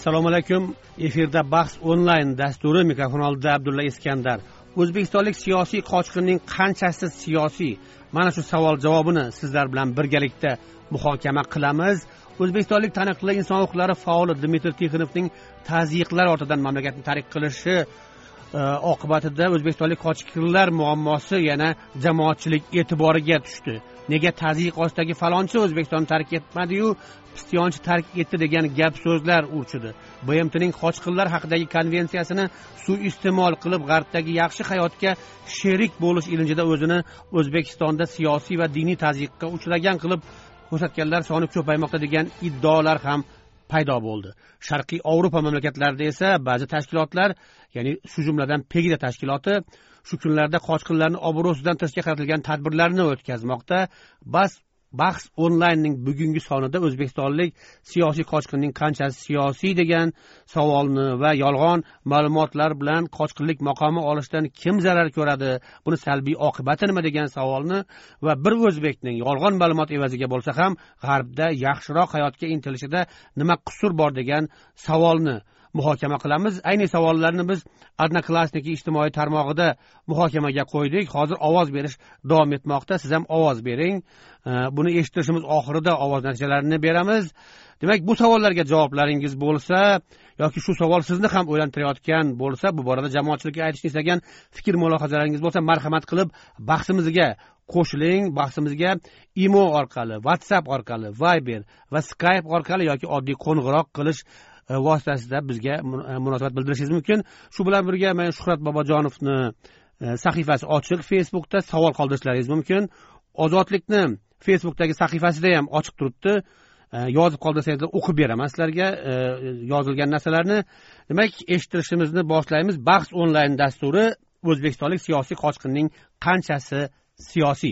Assalomu alaykum. Efirda bahs onlayn dasturi, mikrofon oldida Abdulla Iskandar. O'zbekistonlik siyosiy qochqinning qanchasi siyosiy? Mana shu savol javobini sizlar bilan birgalikda muhokama qilamiz. O'zbekistonlik taniqli inson huquqlari faoli Dmitriy Tixonovning tazyiqlar ortidan mamlakatni tark qilishi oqibatida o'zbekistonlik qochqinlar muammosi yana jamoatchilik e'tiboriga tushdi. Nega tazyiq ostidagi falonchi O'zbekistonni tark etmadi-yu, pistonchi tark etdi degan gap so'zlar urchidi. BMTning qochqinlar haqidagi konvensiyasini suiiste'mol qilib g'arbdagi yaxshi hayotga sherik bo'lish ilinjida o'zini O'zbekistonda siyosiy va diniy tazyiqqa uchragan qilib ko'rsatganlar soni ko'paymoqda degan iddaolar ham paydo bo'ldi. Sharqiy Yevropa mamlakatlarida esa ba'zi tashkilotlar, ya'ni shu jumladan PEGIDA tashkiloti shu kunlarda qochqinlarni obro'sidan tashga qaratilgan tadbirlarni o'tkazmoqda. Bahs onlaynning bugungi sonida o'zbekistonlik siyosiy qochqinning qanchasi siyosiy degan savolni va yolg'on ma'lumotlar bilan qochqinlik maqomi olishdan kim zarar ko'radi, buni salbiy oqibati nima degan savolni va bir o'zbekning yolg'on ma'lumot evaziga bo'lsa ham g'arbda yaxshiroq hayotga intilishida nima qusur bor degan savolni muhokama qilamiz. Ayni savollarni biz Odnoklassniki ijtimoiy tarmog'ida muhokamaga qo'ydik. Hozir ovoz berish davom etmoqda. Siz ham ovoz bering. Buni eshittirishimiz oxirida ovoz natijalarini beramiz. Demak, bu savollarga javoblaringiz bo'lsa yoki shu savol sizni ham o'ylantirayotgan bo'lsa, bu borada jamoatchilikka aytishni istagan fikr mulohazalaringiz bo'lsa, marhamat qilib bahsimizga qo'shiling. Bahsimizga imo orqali, WhatsApp orqali, Viber va Skype orqali yoki oddiy qo'ng'iroq qilish vositasida bizga munosabat bildirishingiz mumkin. Shu bilan birga men Shuhrat Bobojonovni sahifasi ochiq, Facebookda savol qoldirishlaringiz mumkin. Ozodlikni Facebookdagi sahifasida ham ochiq turibdi. Yozib qoldirsangizlar o'qib beraman sizlarga yozilgan narsalarni. Demak, eshittirishimizni boshlaymiz. Bahs onlayn dasturi o'zbekistonlik siyosiy qochqinning qanchasi siyosiy?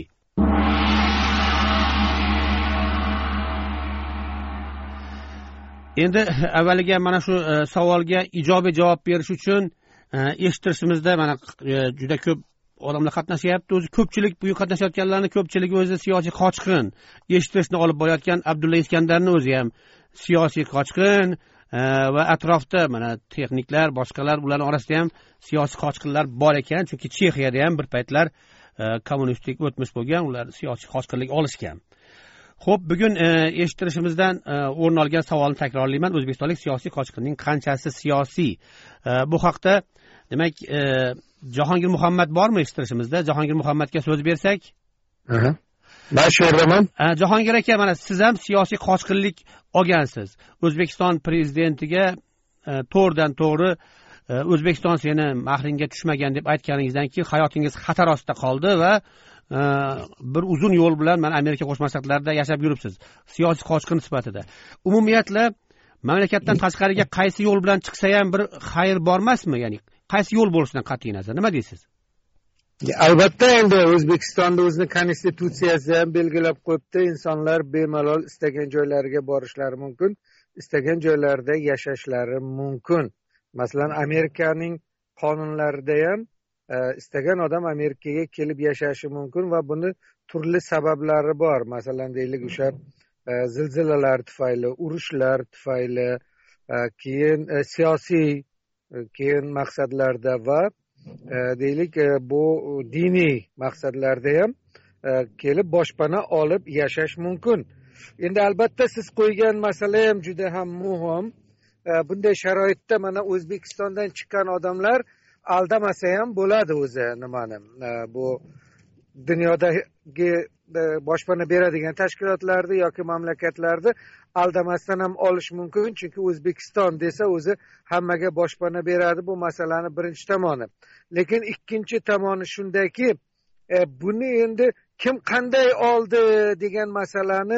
Endi avvaliga mana shu savolga ijobiy javob berish uchun eshittirishimizda mana juda ko'p odamlar qatnashyapti. O'zi ko'pchilik, bu qatnashayotganlarning ko'pchiligi o'zi siyosiy qochqin. Eshittirishni olib borayotgan Abdulla Iskandarning o'zi ham siyosiy qochqin va atrofda mana texniklar, boshqalar, ularning orasida ham siyosiy qochqinlar bor ekan. Chunki Chexiyada ham bir paytlar kommunistik o'tmish bo'lgan, ular siyosiy qochqinlik olishgan. Xo'p, bugun eshittirishimizdan o'rin olgan savolni takrorlayman. O'zbekistonlik siyosiy qochqinning qanchasi siyosiy? Bu haqda demak Jahongir Muhammad bormi eshittirishimizda? Jahongir Muhammadga so'z bersak. Men shu yerdaman. Jahongir aka, mana siz ham siyosiy qochqinlik olgansiz. O'zbekiston prezidentiga to'g'ridan to'g'ri O'zbekiston seni mahringga tushmagan deb aytganingizdan keyin hayotingiz xatar ostida qoldi va bir uzun yo'l bilan mana Amerika Qo'shma Shtatlarida yashab yuribsiz siyosiy qochqin sifatida. Umumiyatla mamlakatdan tashqariga qaysi yo'l bilan chiqsa ham bir xayr bormasmi? Ya'ni qaysi yo'l bo'lishidan qat'iy nazar nima deysiz? Albatta, endi O'zbekistonda o'zining konstitutsiyasi ham belgilab qo'yibdi. Insonlar bemalol istagan joylariga borishlari mumkin, istagan joylarda yashashlari mumkin. Masalan, Amerikaning qonunlarida ham istagan odam Amerikaga kelib yashashi mumkin va buni turli sabablari bor. Masalan, deylik, o'sha zilzilalar tufayli, urushlar tufayli, keyin siyosiy, keyin maqsadlarda va deylik bu diniy maqsadlarda ham kelib boshpana olib yashash mumkin. Endi albatta siz qo'ygan masala ham juda ham muhim. Bunday sharoitda mana O'zbekistondan chiqqan odamlar aldamasa ham bo'ladi o'zi nimani. Bu dunyodagi boshpana beradigan tashkilotlarni yoki mamlakatlarni aldamasdan ham olish mumkin. Chunki O'zbekiston desa o'zi hammaga boshpana beradi. Bu masalani birinchi tomoni. Lekin ikkinchi tomoni shundaki, buni endi kim qanday oldi degan masalani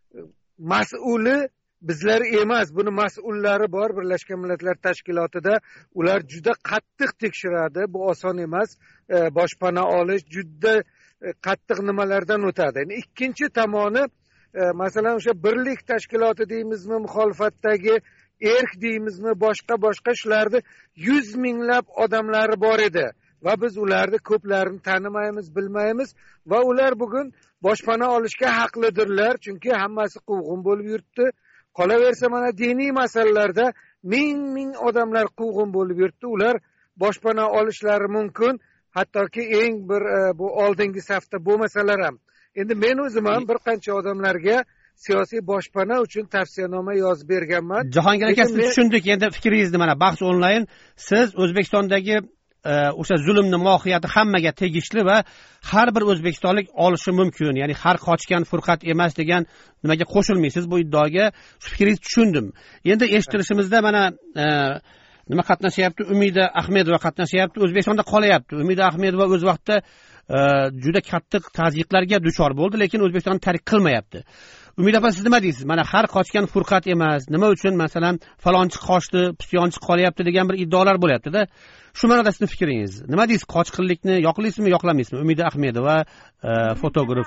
mas'uli bizlar emas, buni mas'ullari bor Birlashgan Millatlar Tashkilotida. Ular juda qattiq tekshiradi. Bu oson emas. Boshpana olish juda qattiq nimalardan o'tadi. Yani ikkinchi tomoni, masalan, o'sha birlik tashkiloti deymizmi, muxolifatdagi erk deymizmi, boshqa shularni 100 minglab odamlari bor edi va biz ularni ko'plarini tanimaymiz, bilmaymiz va ular bugun boshpana olishga haqlidirlar, chunki hammasi quvg'in bo'lib yuribdi. Qolaversa mana diniy masalalarda ming odamlar quvg'in bo'lib yuribdi. Ular boshpana olishlari mumkin, hattoki eng bir bu oldingi safda bo'lmasalar ham. Endi men o'zim ham bir qancha odamlarga siyosiy boshpana uchun tavsiyanoma yozib berganman. Jahongir aka, siz tushundik endi fikringizni. Mana Bahs onlayn siz O'zbekistondagi o'sha zulmning mohiyati hammaga tegishli va har bir o'zbekistonlik olishi mumkin, ya'ni har qochgan furqat emas degan nimaga qo'shilmaysiz bu iddaoga. Shu fikringizni tushundim. Endi eshitilishimizda mana nima qatnashyapti? Umida Ahmedova qatnashyapti, O'zbekistonda qolyapti. Umida Ahmedova o'z vaqtida juda katta tazyiqlarga duchor bo'ldi, lekin O'zbekistonni tark qilmayapti. Umida opa, siz nima deysiz? Mana har qochgan furqat emas, nima uchun masalan falonchi qochdi, pisyonchi qolyapti degan bir iddaolar bo'lyapti-da. Shu ma'noda sizning fikringiz nima deysiz? Qochqinlikni yoqlaysizmi, yoqlamaysizmi? Umida Ahmedova fotograf.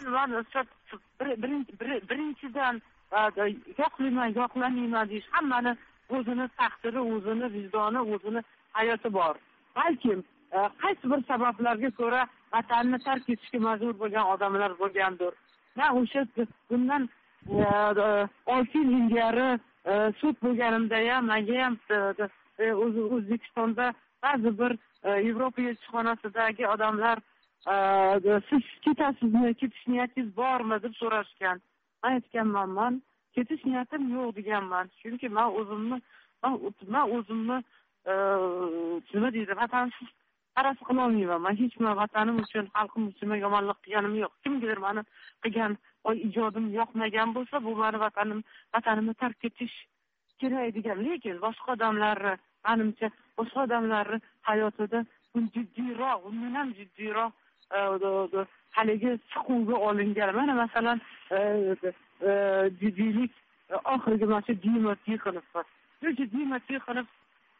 Birinchidan yoqlamayman deyish, hammani o'zini taqdiri, o'zini vijdoni, o'zini hayoti bor. Balkim qaysi bir sabablarga ko'ra vatanni tark etishga majbur bo'lgan odamlar bo'lgandir. Men o'sha bundan 6 yil ilgari sud bo'lganimda ham, menga ham O'zbekistonda ba'zi bir Yevropa elchixonasidagi odamlar siz ketasizmi, ketish niyatingiz bormi deb so'rashgan. Men aytganman, men ketish niyatim yo'q deganman. Chunki men o'zimni nima deydi, vatansiz qarasi qila olmayman. Men hech nima vatanim uchun, xalqim uchun yomonlik qilganim yo'q. Kimgadir meni qilgan ijodim yoqmagan bo'lsa, bu meni vatanimni tark etish kerak degan. Lekin boshqa odamlarni, menimcha boshqa odamlarni hayotida jiddiyroq, undan ham jiddiyroq haligi siquvga olingan. Mana masalan jiddiylik oxirgi mana Dima Tixonov. Dima Tixonov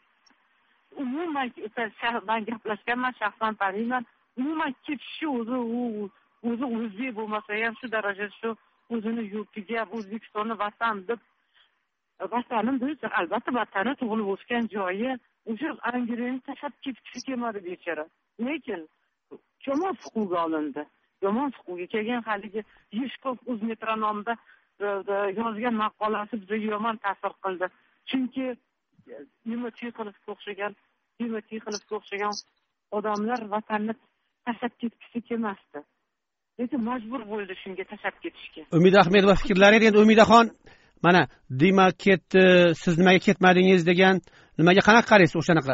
umuman ben gaplashganman, shaxsan taniyman. Umuman ketishi o'zi o'zbek bo'lmasa ham shu darajada shu o'zini yurtiga, O'zbekistonni vatan deb, vatanim deb, albatta vatani tug'ilib o'sgan joyi, o'sha Angliyani tashlab ketgisi kelmadi bechora. Lekin yomon siquvga olindi. Yomon siquvga kelgan haligi Yeshkov O'zmetronomda yozgan maqolasi bizga yomon ta'sir qildi. Chunki Dima Tixonovga o'xshagan odamlar vatanni tashlab ketgisi kelmasdi. Lekin majbur bo'ldi shunga tashlab ketishga. Umida Ahmedova fikrlari endi Umidaxon, mana Dima ketdi, siz nimaga ketmadingiz degan nimaga qanaqa qaraysiz? O'shanaqa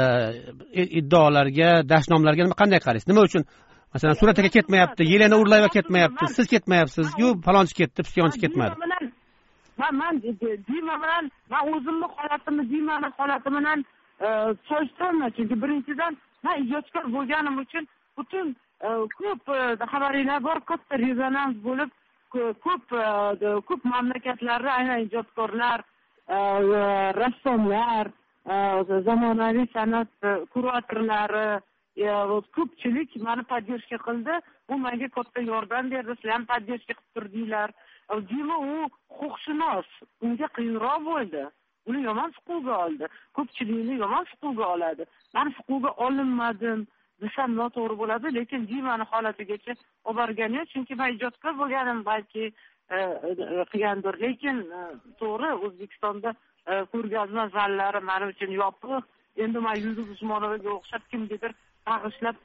iddaolarga, dashnomlarga nima qanday qaraysiz? Nima uchun masalan suratiga ketmayapti, Yelena Urlayeva ketmayapti, siz ketmayapsiz-ku, falonchi ketdi, pisyonchi ketmadi. Men Dima bilan o'zimni holatimni, Dimani holati bilan solishtirolmayman. Chunki birinchidan men ijodkor bo'lganim uchun butun ko'p xabaringlar bor, katta rezonans bo'lib, ko'p mamlakatlarda aynan ijodkorlar, rassomlar, zamonaviy san'at kuratorlari, ko'pchilik meni podдержка qildi. Bu menga katta yordam berdi. Sizlar ham podдержка qilib turdinglar. Dima u huquqshunos, unga qiyinroq bo'ldi. Uni yomon siquvga oldi. Ko'pchilikni yomon siquvga oladi. Men siquvga olinmadim desam noto'g'ri bo'ladi, lekin Dimani holatigacha olib borgani, chunki men ijodkor bo'lganim balki qilgandir. Lekin to'g'ri, O'zbekistonda ko'rgazma zallari men uchun yopiq. Endi men Yulduz Usmonovaga o'xshab kimgadir bag'ishlab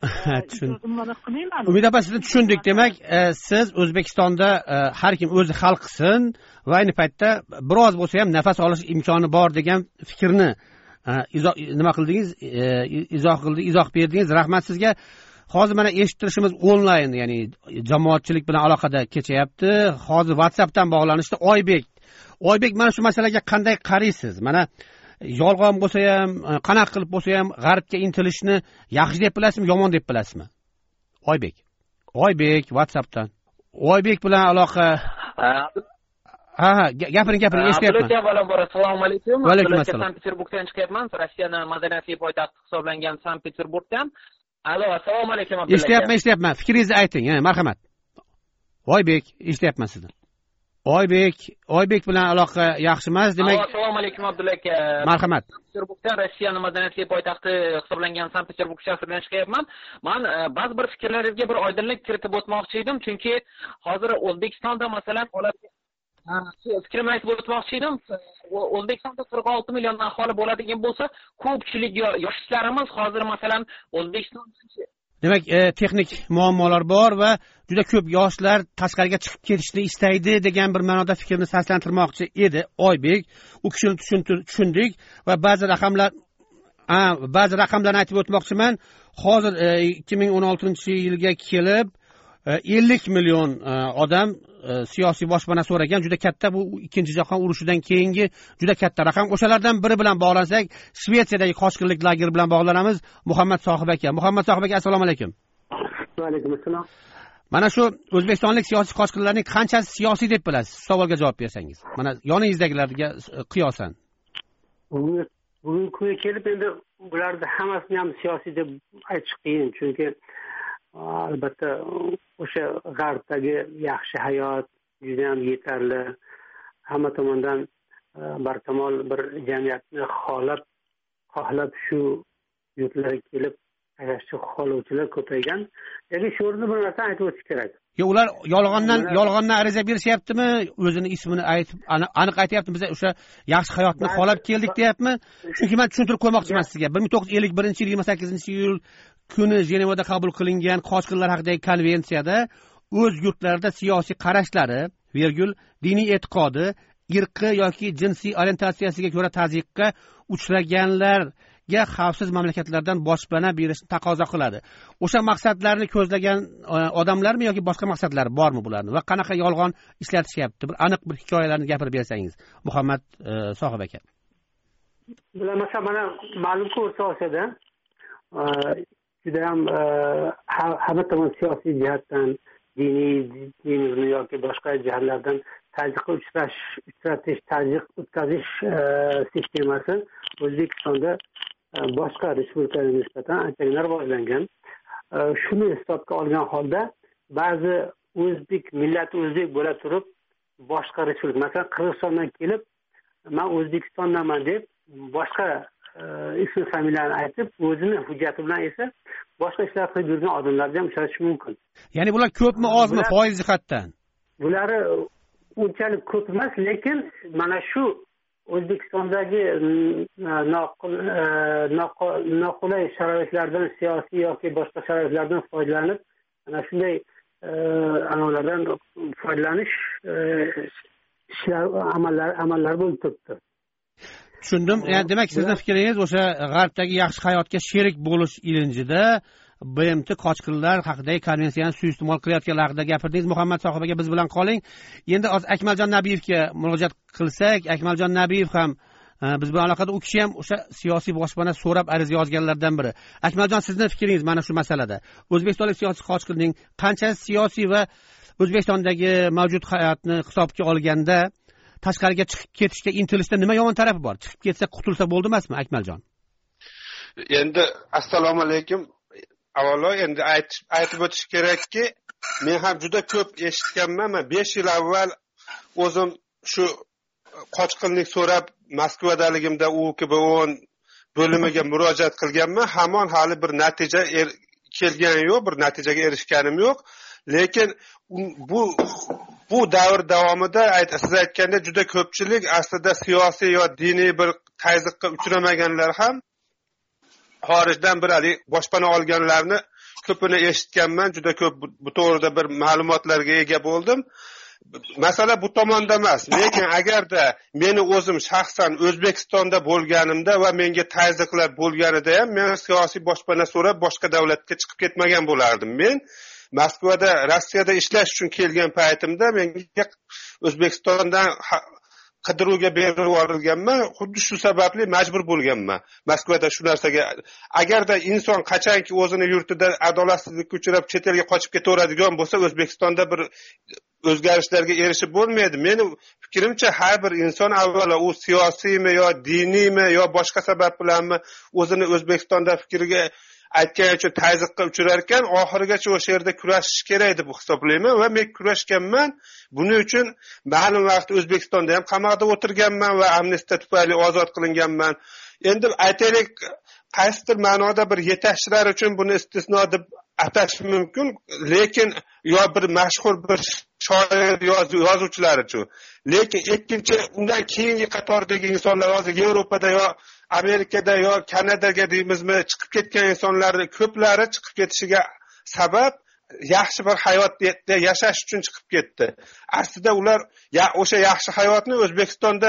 Umida opa, sizni tushundik. Demak, siz O'zbekistonda har kim o'zi hal qilsin va ayni paytda biroz bo'lsa ham nafas olish imkoni bor degan fikrni nima qildingiz? Izoh berdingiz. Rahmat sizga. Hozir mana eshittirishimiz onlayn, ya'ni jamoatchilik bilan aloqada kechayapti. Hozir WhatsAppdan bog'lanishda Oybek, mana shu masalaga qanday qaraysiz? Mana yolg'on bo'lsa ham, qanaqa qilib bo'lsa ham g'arbga intilishni yaxshi deb bilasizmi, yomon deb bilasizmi? Oybek, WhatsAppdan. Oybek bilan aloqa. Gapiring, eshityapman. Assalomu alaykum. Va alaykum assalom. Sankt-Peterburgdan chiqyapman. Rossiyaning madaniyatli poytaxti hisoblangan Sankt-Peterburgdan. Alo, assalomu alaykum Abdulla. Eshityapman. Fikringizni ayting, marhamat. Oybek, eshityapman sizni. Oybek bilan aloqa yaxshi emas, demak. Assalomu alaykum Abdulla aka. Marhamat. Peterburgdan Rossiyaning madaniyatli poytaxti hisoblangan Sankt-Peterburg shahridan chiqyapman. Men ba'zi bir fikrlaringizga bir oydinlik kiritib o'tmoqchi edim, chunki hozir O'zbekistonda masalan fikrimni aytib o'tmoqchi edim. O'zbekistonda 46 million aholi bo'ladigan bo'lsa, ko'pchilik yoshlarimiz hozir masalan O'zbekistonda demak texnik muammolar bor va juda ko'p yoshlar tashqariga chiqib ketishni istaydi degan bir ma'noda fikrni saslantirmoqchi edi Oybek. U kishini tushundik va ba'zi raqamlarni aytib o'tmoqchiman. Hozir 2016-yilga kelib 50 million odam siyosiy boshpana so'ragan. Juda katta, bu ikkinchi jahon urushidan keyingi juda katta raqam. O'shalardan biri bilan bog'lansak, Shvetsiyadagi qochqinlik lageri bilan bog'lanamiz. Muhammad Sohib aka. Muhammad Sohib aka, assalomu alaykum. Va alaykum assalom. Mana shu o'zbekistonlik siyosiy qochqinlarning qanchasi siyosiy deb bilasiz? Savolga javob bersangiz. Mana yoningizdagilarga qiyosan. Bugungi kunga kelib endi bularni hammasini ham siyosiy deb aytish qiyin, chunki albatta o'sha g'arbdagi yaxshi hayot juda ham yetarli, hamma tomondan barkamol bir jamiyatni xohlab shu yurtlarga kelib yashashni xohlovchilar ko'paygan. Lekin shu o'rinda bir narsa aytib o'tish kerak. Ular yolg'ondan ariza berishyaptimi? O'zini ismini aytib aniq aytyapti, biz o'sha yaxshi hayotni xohlab keldik deyapmi? Chunki men tushuntirib qo'ymoqchiman sizga. 1951-yil 28-iyul kuni Jenevada qabul qilingan qochqinlar haqidagi konvensiyada o'z yurtlarida siyosiy qarashlari, diniy e'tiqodi, irqi yoki jinsiy orientatsiyasiga ko'ra tazyiqqa uchraganlarga xavfsiz mamlakatlardan boshpana berishni taqozo qiladi. O'sha maqsadlarni ko'zlagan odamlarmi yoki boshqa maqsadlar bormi bularning va qanaqa yolg'on ishlatishyapti? Bir aniq bir hikoyalarni gapirib bersangiz, Muhammad Sohib aka. Bular masalan mana ma'lumki O'rta Osiyoda juda ham hamma tomon siyosiy jihatdan, diniy yoki boshqa jihatlardan tazyiqqa tazyiq o'tkazish sistemasi O'zbekistonda boshqa respublikalarga nisbatan anchagina rivojlangan. Shuni hisobga olgan holda ba'zi millati o'zbek bo'la turib boshqa respublika, masalan Qirg'izistondan kelib men O'zbekistondaman deb boshqa ism familiyani aytib, o'zini hujjati bilan esa boshqa ishlar qilib yurgan odamlarni ham uchratish mumkin. Ya'ni bular ko'pmi, ozmi foiz jihatdan? Bulari unchalik ko'p emas, lekin mana shu O'zbekistondagi noqulay sharoitlardan, siyosiy yoki boshqa sharoitlardan foydalanib, mana shunday amallardan foydalanish amallar bo'lib turibdi. Tushundim. Yani demak sizning fikringiz o'sha g'arbdagi yaxshi hayotga sherik bo'lish ilinjida BMT qochqinlar haqidagi konvensiyani suiiste'mol qilayotganlar haqida gapirdingiz. Muhammad Sohib aka, biz bilan qoling. Endi Akmaljon Nabiyevga murojaat qilsak, Akmaljon Nabiyev ham biz bilan aloqada. U kishi ham o'sha siyosiy boshpana so'rab ariza yozganlardan biri. Akmaljon, sizning fikringiz mana shu masalada. O'zbekistonlik siyosiy qochqinning qanchasi siyosiy va O'zbekistondagi mavjud hayotni hisobga olganda tashqariga chiqib ketishga intilishda nima yomon tarafi bor? Chiqib ketsa qutulsa bo'ldi emasmi, Akmaljon? Endi assalomu alaykum. Avvalo endi aytib o'tish kerakki, men ham juda ko'p eshitganman. 5 yil avval o'zim shu qochqinlik so'rab Moskvadaligimda UKBON bo'limiga murojaat qilganman. Hamon hali bir natija kelgani yo'q, bir natijaga erishganim yo'q. Lekin bu davr davomida siz aytganda juda ko'pchilik aslida siyosiy yo diniy bir tazyiqqa uchramaganlar ham xorijdan bir boshpana olganlarni ko'pini eshitganman. Juda ko'p bu to'g'rida bir ma'lumotlarga ega bo'ldim. Masala bu tomonda emas. Lekin agarda meni o'zim shaxsan O'zbekistonda bo'lganimda va menga tazyiqlar bo'lganida ham men siyosiy boshpana so'rab boshqa davlatga chiqib ketmagan bo'lardim. Men Moskvada, Rossiyada ishlash uchun kelgan paytimda menga O'zbekistondan qidiruvga berib yuborilganman. Xuddi shu sababli majbur bo'lganman Moskvada shu narsaga. Agarda inson qachonki o'zini yurtida adolatsizlikka uchrab chet elga qochib ketaveradigan bo'lsa, O'zbekistonda bir o'zgarishlarga erishib bo'lmaydi. Meni fikrimcha har bir inson avvalo u siyosiymi yo diniymi yo boshqa sabab bilanmi o'zini O'zbekistonda fikriga aytgan uchun tazyiqqa uchrar ekan, oxirigacha o'sha yerda kurashish kerak deb hisoblayman va men kurashganman. Buning uchun ma'lum vaqt O'zbekistonda ham qamoqda o'tirganman va amnistiya tufayli ozod qilinganman. Endi aytaylik, qaysidir ma'noda bir yetakchilar uchun buni istisno deb atash mumkin, lekin yo bir mashhur bir shoir yozuvchilar uchun. Lekin ikkinchi undan keyingi qatordagi insonlar hozir Yevropada yo Amerikada yo Kanadaga deymizmi chiqib ketgan insonlarning ko'plari chiqib ketishiga sabab yaxshi bir hayotda yashash uchun chiqib ketdi. Aslida ular o'sha yaxshi hayotni O'zbekistonda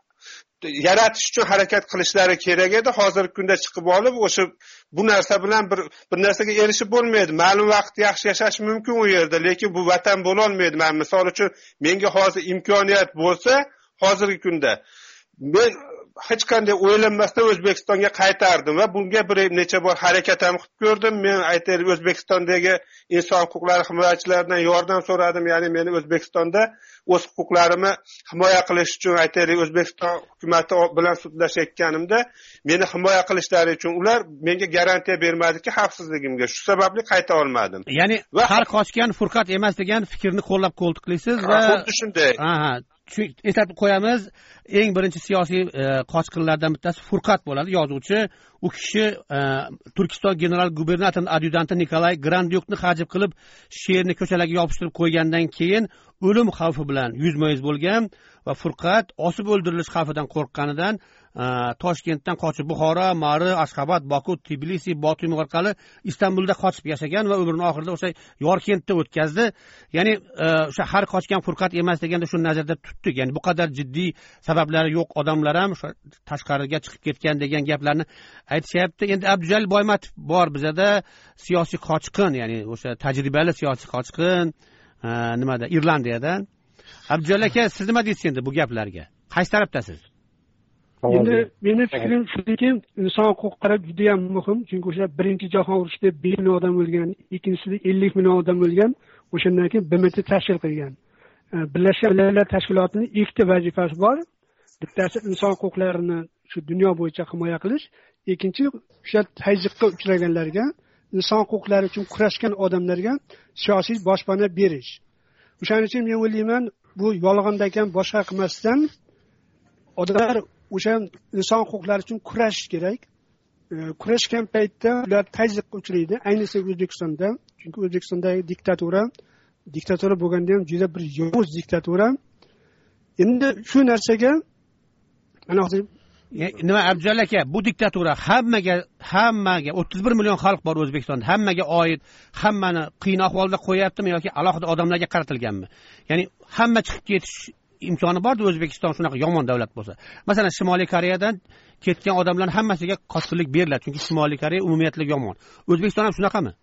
yaratish uchun harakat qilishlari kerak edi. Hozirgi kunda chiqib olib o'sha bu narsa bilan bir narsaga erishib bo'lmaydi. Ma'lum vaqt yaxshi yashash mumkin u yerda, lekin bu vatan bo'la olmaydi. Men misol uchun menga hozir imkoniyat bo'lsa, hozirgi kunda men hech qanday o'ylanmasdan O'zbekistonga qaytardim va bunga bir necha bor harakat ham qilib ko'rdim. Men aytaylik O'zbekistondagi inson huquqlari himoyachilaridan yordam so'radim. Ya'ni meni O'zbekistonda o'z huquqlarimni himoya qilish uchun aytaylik O'zbekiston hukumati bilan sudlashayotganimda meni himoya qilishlari uchun ular menga garantiya bermadiki xavfsizligimga. Shu sababli qayta olmadim. Ya'ni har qochgan furqat emas degan fikrni qo'llab-quvvatlaysiz va xuddi shunday. Eslatib qo'yamiz, eng birinchi siyosiy qochqinlardan bittasi Furqat bo'ladi, yozuvchi. U kishi Turkiston general gubernatorining adyutanti Nikolay Grandyukni hajib qilib, she'rni ko'chalarga yopishtirib qo'ygandan keyin o'lim xavfi bilan yuzma-yuz bo'lgan va Furqat osib o'ldirilish xavfidan qo'rqqanidan Toshkentdan qochib Buxoro, Mari, Ashxobod, Boku, Tbilisi, Botum orqali Istanbulda qochib yashagan va umrining oxirida o'sha Yorkentda o'tkazdi. Ya'ni o'sha har qochgan Furqat emas deganda shuni nazarda tutdik. Ya'ni bu qadar jiddiy sabablari yo'q odamlar ham tashqariga chiqib ketgan degan gaplarni aytishyapti. Endi Abdujalil Boymatov bor bizada, siyosiy qochqin, ya'ni o'sha tajribali siyosiy qochqin, nimada Irlandiyadan. Abdujalil aka, siz nima deysiz endi bu gaplarga? Qaysi tarafdasiz? Endi meni fikrim shudaki, inson huquqlari juda ham muhim, chunki o'sha birinchi jahon urushida 1 million odam o'lgan, ikkinchisida 50 million odam o'lgan, o'shandan keyin BMT tashkil qilgan. Birlashgan Millatlar Tashkilotining ikkita vazifasi bor. Bittasi inson huquqlarini shu dunyo bo'yicha himoya qilish, ikkinchi o'sha tazyiqqa uchraganlarga, inson huquqlari uchun kurashgan odamlarga siyosiy boshpana berish. O'shaning uchun men o'ylayman, bu yolg'onda ekan boshqa qilmasdan odamlar o'sha inson huquqlari uchun kurashish kerak. Kurashgan paytda ular tazyiqqa uchraydi, ayniqsa O'zbekistonda, chunki O'zbekistondagi diktatura bo'lganda ham juda bir yovuz diktatura. Endi shu narsaga mana hozir nima Abdujalil aka, bu diktatura hammaga 31 million xalq bor O'zbekistonda, hammaga oid, hammani qiyin ahvolda qo'yaptimi yoki alohida odamlarga qaratilganmi? Ya'ni hamma chiqib ketish imkoni bordi O'zbekiston shunaqa yomon davlat bo'lsa. Masalan, Shimoliy Koreyadan ketgan odamlarning hammasiga qochqinlik beriladi, chunki Shimoliy Koreya umumiyatla yomon. O'zbekiston ham shunaqami?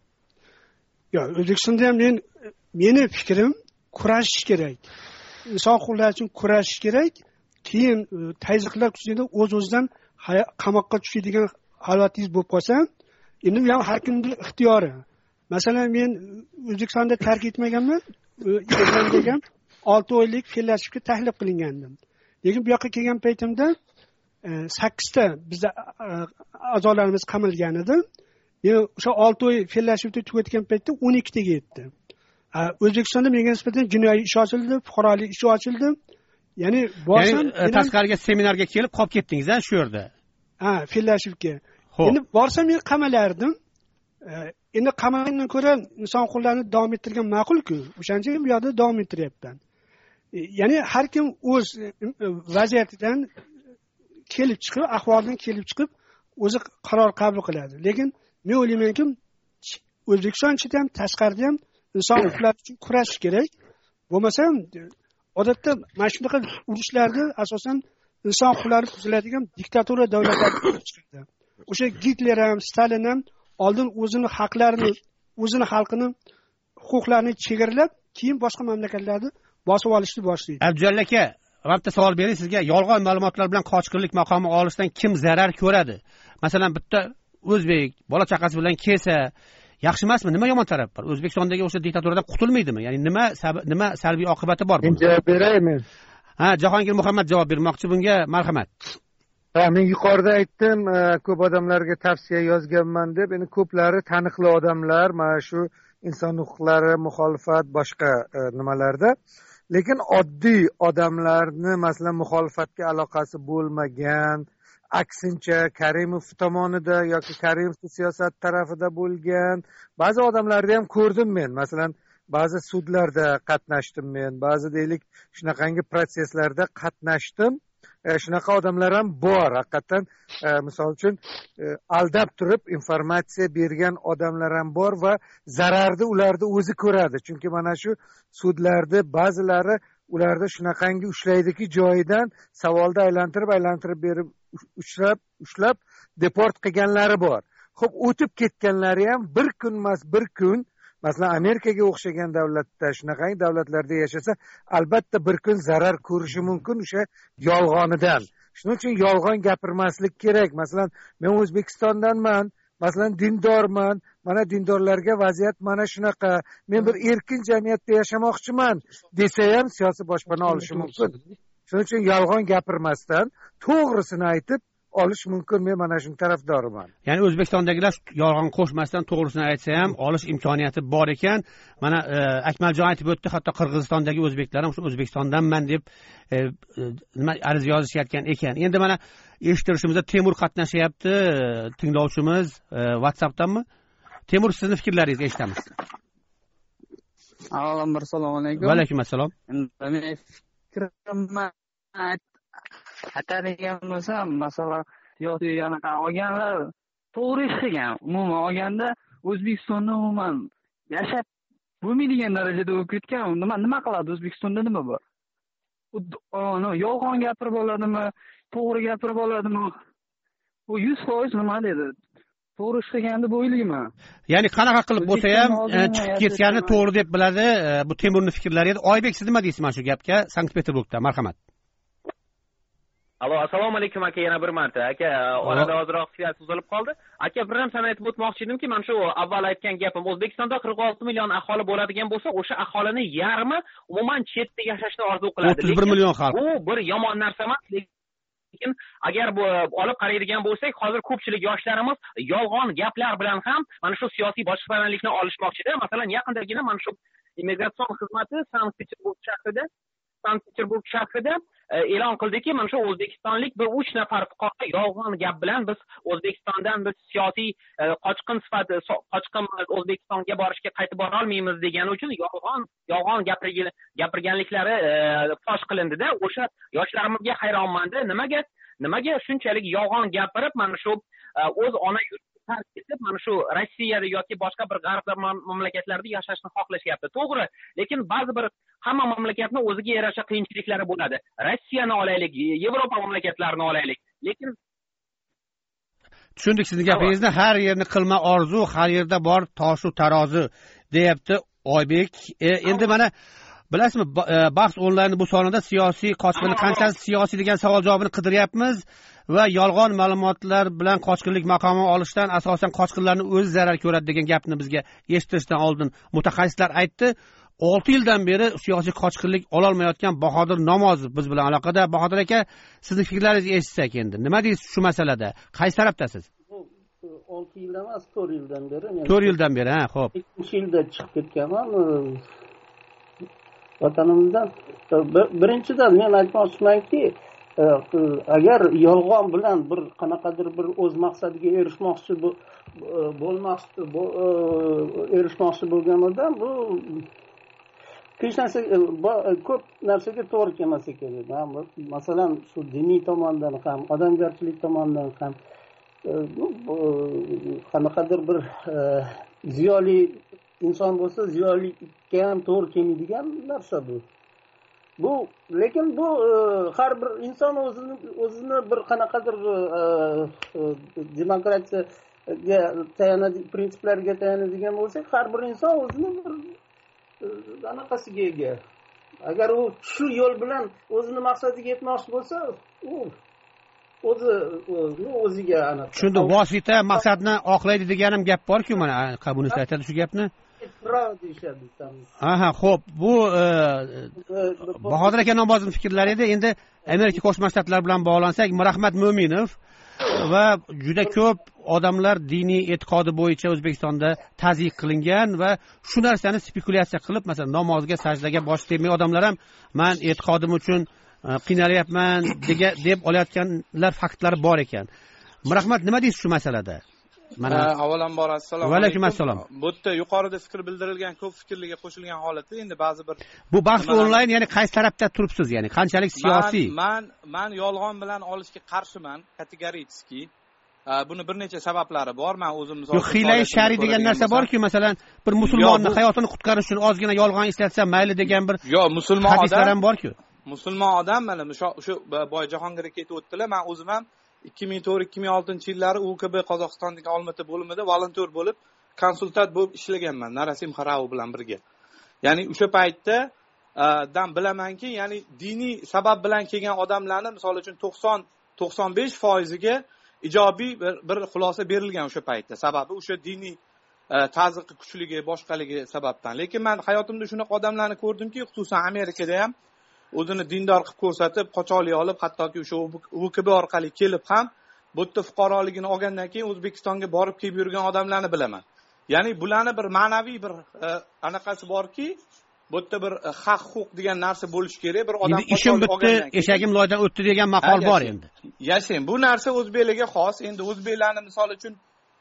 Yo'q, O'zbekistonda ham meni fikrim kurashish kerak. Inson huquqlari uchun kurashish kerak. Keyin tazyiqlar kuchaydi, o'z-o'zidan qamoqqa tushadigan holatingiz bo'lib qolsa, endi bu ham har kimning ixtiyori. Masalan, men O'zbekistonda tark etmaganman, Irlandiyaga 6 oylik fellashipga taklif qilingandim. Lekin bu yoqqa kelgan paytimda 8 ta bizda a'zolarimiz qamalgan edi. Men o'sha 6 oy fellashipda tugatgan paytda 12 taga yetdi. O'zbekistonda menga nisbatan jinoiy ish ochildi, fuqarolik ishi ochildi. Ya'ni borsam tashqariga seminarga kelib qolib ketdingiz-a shu yerda. Fellashipga. Endi borsam men qamalardim. Endi qamalgandan ko'ra inson huquqlarini davom ettirgan ma'qul-ku. O'shancha bu yoqda davom ettiryapman. Ya'ni har kim o'z vaziyatidan kelib chiqib, ahvoldan kelib chiqib o'zi qaror qabul qiladi. Lekin men o'ylaymanki, O'zbekiston ichida ham, tashqarida ham inson huquqlari uchun kurashish kerak. Bo'lmasa, odatda mana shunaqa urushlarda asosan inson huquqlari buziladigan diktatura davlatlar chiqadi. O'sha Gitler ham, Stalin ham oldin o'zini haqlarini, o'zini xalqini huquqlarini chegaralab, keyin boshqa mamlakatlarni bosib olishni boshlaydi. Abdujalil aka, bitta savol bering sizga. Yolg'on ma'lumotlar bilan qochqinlik maqomi olishdan kim zarar ko'radi? Masalan, bitta o'zbek bola chaqasi bilan kelsa, yaxshi emasmi? Nima yomon taraf bor? O'zbekistondagi o'sha diktaturadan qutulmaydimi? Ya'ni nima salbiy oqibati bor buni? Javob beraymi? Jahongir Muhammad javob bermoqchi bunga. Marhamat. Men yuqorida aytdim, ko'p odamlarga tavsiya yozganman deb. Endi ko'plari taniqli odamlar, mana shu inson huquqlari, muxolifat, boshqa nimalarda. Lekin oddiy odamlarni, masalan, muxolifatga aloqasi bo'lmagan, aksincha Karimov tomonida yoki Karimov siyosat tarafida bo'lgan ba'zi odamlarni ham ko'rdim men. Masalan, ba'zi sudlarda qatnashdim men, ba'zi deylik shunaqangi protsesslarda qatnashdim. Shunaqa odamlar ham bor haqiqatdan. Misol uchun aldab turib informatsiya bergan odamlar ham bor va zararni ularni o'zi ko'radi. Chunki mana shu sudlarda ba'zilari ularda shunaqangi ushlaydiki, joyidan savolda aylantirib berib ushlab deport qilganlari bor. Xo'p, o'tib ketganlari ham bir kun emas, bir kun, masalan Amerikaga o'xshagan davlatda, shunaqangi davlatlarda yashasa, albatta bir kun zarar ko'rishi mumkin o'sha yolg'onidan. Shuning uchun yolg'on gapirmaslik kerak. Masalan, men O'zbekistondanman, masalan dindorman, mana dindorlarga vaziyat mana shunaqa, men bir erkin jamiyatda yashamoqchiman desa ham siyosiy boshpana olishi mumkin. Shuning uchun yolg'on gapirmasdan to'g'risini aytib olish mumkin. Men mana shu tarafdoriman. Ya'ni O'zbekistondagilar yolg'on qo'shmasdan to'g'risini aytsa ham olish imkoniyati bor ekan. Mana Akmaljon aytib o'tdi, hatto Qirg'izistondagi o'zbeklar ham shu O'zbekistondanman deb nima ariza yozishayotgan ekan. Endi mana eshittirishimizda Temur qatnashyapti, tinglovchimiz WhatsAppdanmi? Temur, sizning fikrlaringizni eshitamiz. Avvalambor assalomu alaykum. Va alaykum assalom. Men fikrimni aytadigan bo'lsam, masalan, siyosiy anaqa olganlar to'g'ri ish qilgan. Umuman olganda O'zbekistonda umuman yashab bo'lmaydigan darajada bo'lib ketgan. Nima qiladi O'zbekistonda, nima bor? Yolg'on gapirib oladimi, to'g'ri gapirib oladimi? Bu 100% nima dedi? To'g'ri ish qilgan deb o'ylayman. Ya'ni qanaqa qilib bo'lsa ham chiqib ketgani to'g'ri deb biladi. Bu Temurning fikrlari edi. Oybek, siz nima deysiz mana shu gapga? Sankt-Peterburgda, marhamat. Alo, assalomu alaykum aka, yana bir marta. Aka, orada ozroq siyosat uzilib qoldi. Aka, bir narsani aytib o'tmoqchi edimki, mana shu avval aytgan gapim, O'zbekistonda 46 million aholi bo'ladigan bo'lsa, o'sha aholini yarmi umuman chetda yashashni orzu qiladi. 31 million xalq. Bu bir yomon narsa emas, lekin agar bu olib qaraydigan bo'lsak, hozir ko'pchilik yoshlarimiz yolg'on gaplar bilan ham mana shu siyosiy boshqalarlikni olishmoqchida. Masalan, yaqindagina mana shu immigratsiya xizmati Sankt-Peterburg shahrida e'lon qildiki, mana shu o'zbekistonlik bir 3 nafar fuqaro yolg'on gap bilan biz O'zbekistondan biz siyosiy qochqin sifatida O'zbekistonga borishga qaytib bora olmaymiz degani uchun yolg'on gapirganliklari fosh qilindi-da. O'sha yoshlarimizga hayronman-da. Nimaga shunchalik yolg'on gapirib mana shu o'z ona yurtini tark etib mana shu Rossiyada yoki boshqa bir g'arb mamlakatlarda yashashni xohlashyapti. To'g'ri, lekin ba'zi bir hamma mamlakatning o'ziga yarasha qiyinchiliklari bo'ladi. Rossiyani olaylik, Yevropa mamlakatlarini olaylik. Lekin tushundik sizning gapingizni. Har yerni qilma orzu, har yerda bor toshu tarozi deyapti Oybek. Endi mana bilasizmi, bahs onlayn bu sonida siyosiy qochqinlik qanchasi siyosiy degan savol javobini qidiryapmiz va yolg'on ma'lumotlar bilan qochqinlik maqomini olishdan asosan qochqinlarning o'zi zarar ko'radi degan gapni bizga eshittirishdan oldin mutaxassislar aytdi. 6 yildan beri siyosiy qochqinlik ololmayotgan Bahodir Namozov biz bilan aloqada. Bahodir aka, sizning fikrlaringizni eshitsak endi. Nima deysiz shu masalada? Qaysi tarafdasiz? 6 yildan emas, 4 yildan beri. 4 yildan beri, ha, xo'p. 2 yilda chiqib ketganman vatanimizdan. Birinchidan men aytmoqchimanki, agar yolg'on bilan bir qanaqadir bir o'z maqsadiga erishmoqchi bo'lgan odam bu ko'p narsaga to'g'ri kelmasa kerak. Masalan, shu diniy tomondan ham, odamgarchilik tomonidan ham qanaqadir bir ziyoli inson bo'lsa, ziyolikka ham to'g'ri kelmaydigan narsa bu. Lekin bu har bir inson o'zini bir qanaqadir demokratiyaga tayanadigan prinsiplarga tayanadigan bo'lsak, har bir inson o'zini bir anaqasiga ega. Agar u shu yo'l bilan o'zini maqsadiga yetmoqchi bo'lsa, u o'ziga aniq. Shunda vosita maqsadni oqlaydi deganim gap bor-ku, mana kommunistlar aytadi shu gapni. Aha, xo'p, bu Bahodir aka Namozovning fikrlari edi. Endi Amerika Qo'shma Shtatlari bilan bog'lansak, Mirahmat Mo'minov va juda ko'p odamlar diniy e'tiqodi bo'yicha O'zbekistonda tazyiq qilingan va shu narsani spekulyatsiya qilib, masalan, namozga, sajdaga bosh tegmay odamlar ham men e'tiqodim uchun qiynalyapman deb olayotganlar faktlari bor ekan. Mirahmat, nima deysiz shu masalada? mana avvalambor assalomu va alaykum assalom. Bu yerda yuqorida fikr bildirilgan ko'p fikrlarga qo'shilgan holatda endi ba'zi bir bu bahs onlayn, ya'ni qaysi tarafda turibsiz, ya'ni qanchalik siyosiy? Man yolg'on bilan olishga qarshiman, kategorически. Buni bir necha sabablari bor. Men o'zim misol yo'q, xilay shari degan narsa borki, masalan, bir musulmonni hayotini qutqarish uchun ozgina yolg'on ishlatsa mayli degan bir yo'q, musulmon hadislar ham borku. Musulmon odam mana shu boy Jahongir ketib o'tdilar. Men o'zim ham 2004-2006-yillari UKB Qozog'istondagi Olmata bo'limida volontyor bo'lib, konsultant bo'lib ishlaganman Narasim Xarau bilan birga. Ya'ni o'sha paytda dan bilamanki, ya'ni diniy sabab bilan kelgan odamlarni misol uchun 90-95% ijobiy bir xulosa berilgan o'sha paytda. Sababi o'sha diniy ta'ziqi kuchligi, boshqaligi sababdan. Lekin men hayotimda shunaqa odamlarni ko'rdimki, xususan Amerikada ham o'zini dindor qilib ko'rsatib, qochoqlik olib, hattoki o'sha UKB orqali kelib ham bu yerda fuqaroligini olgandan keyin O'zbekistonga borib kelib yurgan odamlarni bilaman. Ya'ni bularni bir ma'naviy bir anaqasi borki, bu yerda bir haq-huquq degan narsa bo'lish kerak. Bir odam ishim bitdi, eshagim loydan o'tdi degan maqol bor endi. Yashang. Bu narsa o'zbeklarga xos. Endi o'zbeklarni misol uchun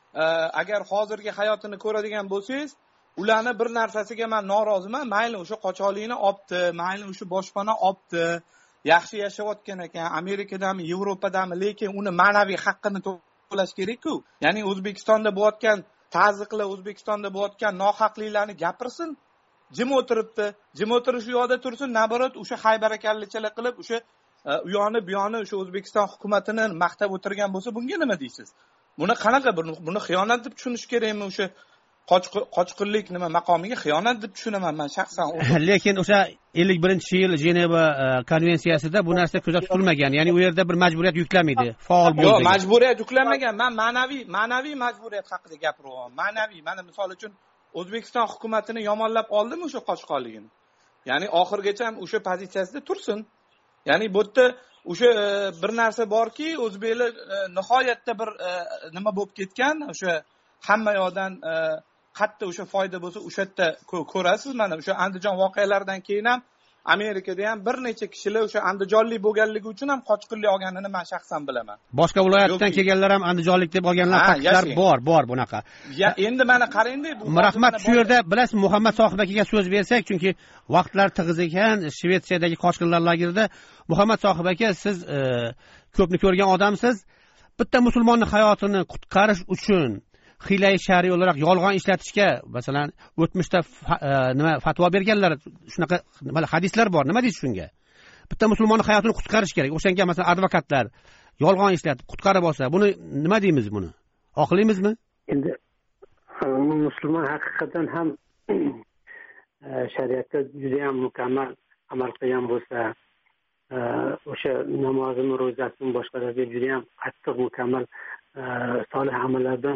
agar hozirgi hayotini ko'radigan bo'lsangiz, ularni bir narsasiga men noroziman. Mayli o'sha qochoqlikni olibdi, mayli o'sha boshpana olibdi, yaxshi yashayotgan ekan, Amerikadami, Yevropadami, lekin uni ma'naviy haqqini to'lash kerak-ku. Ya'ni O'zbekistonda bo'layotgan ta'ziqlar, O'zbekistonda bo'layotgan nohaqliklarni gapirsin. Jim o'tiribdi. Jim o'tirish u yoqda tursin, nabarat o'sha haybarakallachalik qilib, o'sha u yoqni bu yoqni o'sha O'zbekiston hukumatini maqtab o'tirgan bo'lsa, bunga nima deysiz? Buni qanaqa buni xiyonat deb tushunish kerakmi? O'sha qochqinlik nima maqomiga xiyonat deb tushunaman men shaxsan. Lekin o'sha 51-yil Jeneva konvensiyasida bu narsa ko'zda tutilmagan. Ya'ni u yerda bir majburiyat yuklanmaydi. Faol bo'ldi. Yo'q, majburiyat yuklanmagan. Men ma'naviy majburiyat haqida gapiryapman. Ma'naviy, mana misol uchun O'zbekiston hukumatini yomonlab oldimi o'sha qochqonligini? Ya'ni oxirgacha ham o'sha pozitsiyasida tursin. Ya'ni bu yerda o'sha bir narsa borki, o'zbeklar nihoyatda bir nima bo'lib ketgan, o'sha hamma yoqdan qayerda o'sha foyda bo'lsa, o'sha yerda ko'rasiz. Mana o'sha Andijon voqealaridan keyin ham Amerikada ham bir necha kishilar o'sha andijonlik bo'lganligi uchun ham qochqinlik olganini men shaxsan bilaman. Boshqa viloyatdan kelganlar ham andijonlik deb olganlar faktlar bor bunaqa. Ya endi mana qarangda bu. Rahmat, shu yerda bilasiz, Muhammad Sohib akaga so'z bersak, chunki vaqtlar tig'iz ekan, Shvetsiyadagi qochqinlar lagerida. Muhammad Sohib aka, siz ko'pni ko'rgan odamsiz. Bitta musulmonning hayotini qutqarish uchun xilay shariy olarak yolg'on ishlatishga, masalan, o'tmishda nima fatvo berganlar, shunaqa hadislar bor. Nima deysiz shunga? Bitta musulmonning hayotini qutqarish kerak. O'shanga masalan advokatlar yolg'on ishlatib qutqarib olsa, buni nima deymiz buni? Oqlaymizmi? Endi musulmon haqiqatan ham shariatga juda ham mukammal amal qilgan bo'lsa, o'sha namozini, ro'zasini, boshqalarga juda ham qattiq mukammal solih amallardan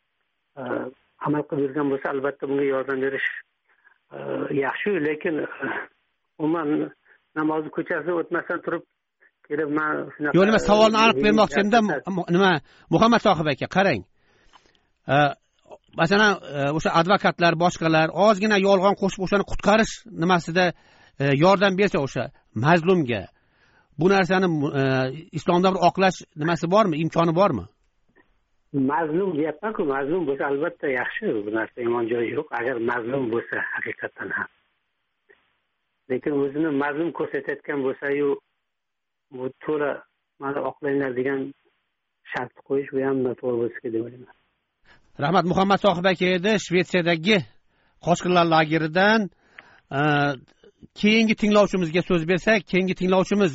amal qilib yurgan bo'lsa, albatta bunga yordam berish yaxshi, lekin umuman namozni ko'chasida o'tmasdan turib kelib men shunaqa yo'q, nima savolni aniq bermoqchimda, nima Muhammad Sohib aka, qarang. Masalan, o'sha advokatlar, boshqalar ozgina yolg'on qo'shib o'shani qutqarish nimasida yordam bersa o'sha mazlumga, bu narsani islomda bir oqlash nimasi bormi, imkoni bormi? Mazlum deyapman-ku, mazlum bo'lsa albatta yaxshi, bu narsa yomon joyi yo'q, agar mazlum bo'lsa haqiqatan ham. Lekin o'zini mazlum ko'rsatayotgan bo'lsa-yu, bu to'la mana oqlanglar degan shart qo'yish bu ham noto'g'ri bo'lsa kerak deb o'ylayman. Rahmat, Muhammad Sohib aka edi, Shvetsiyadagi qochqinlar lageridan. Keyingi tinglovchimizga so'z bersak, keyingi tinglovchimiz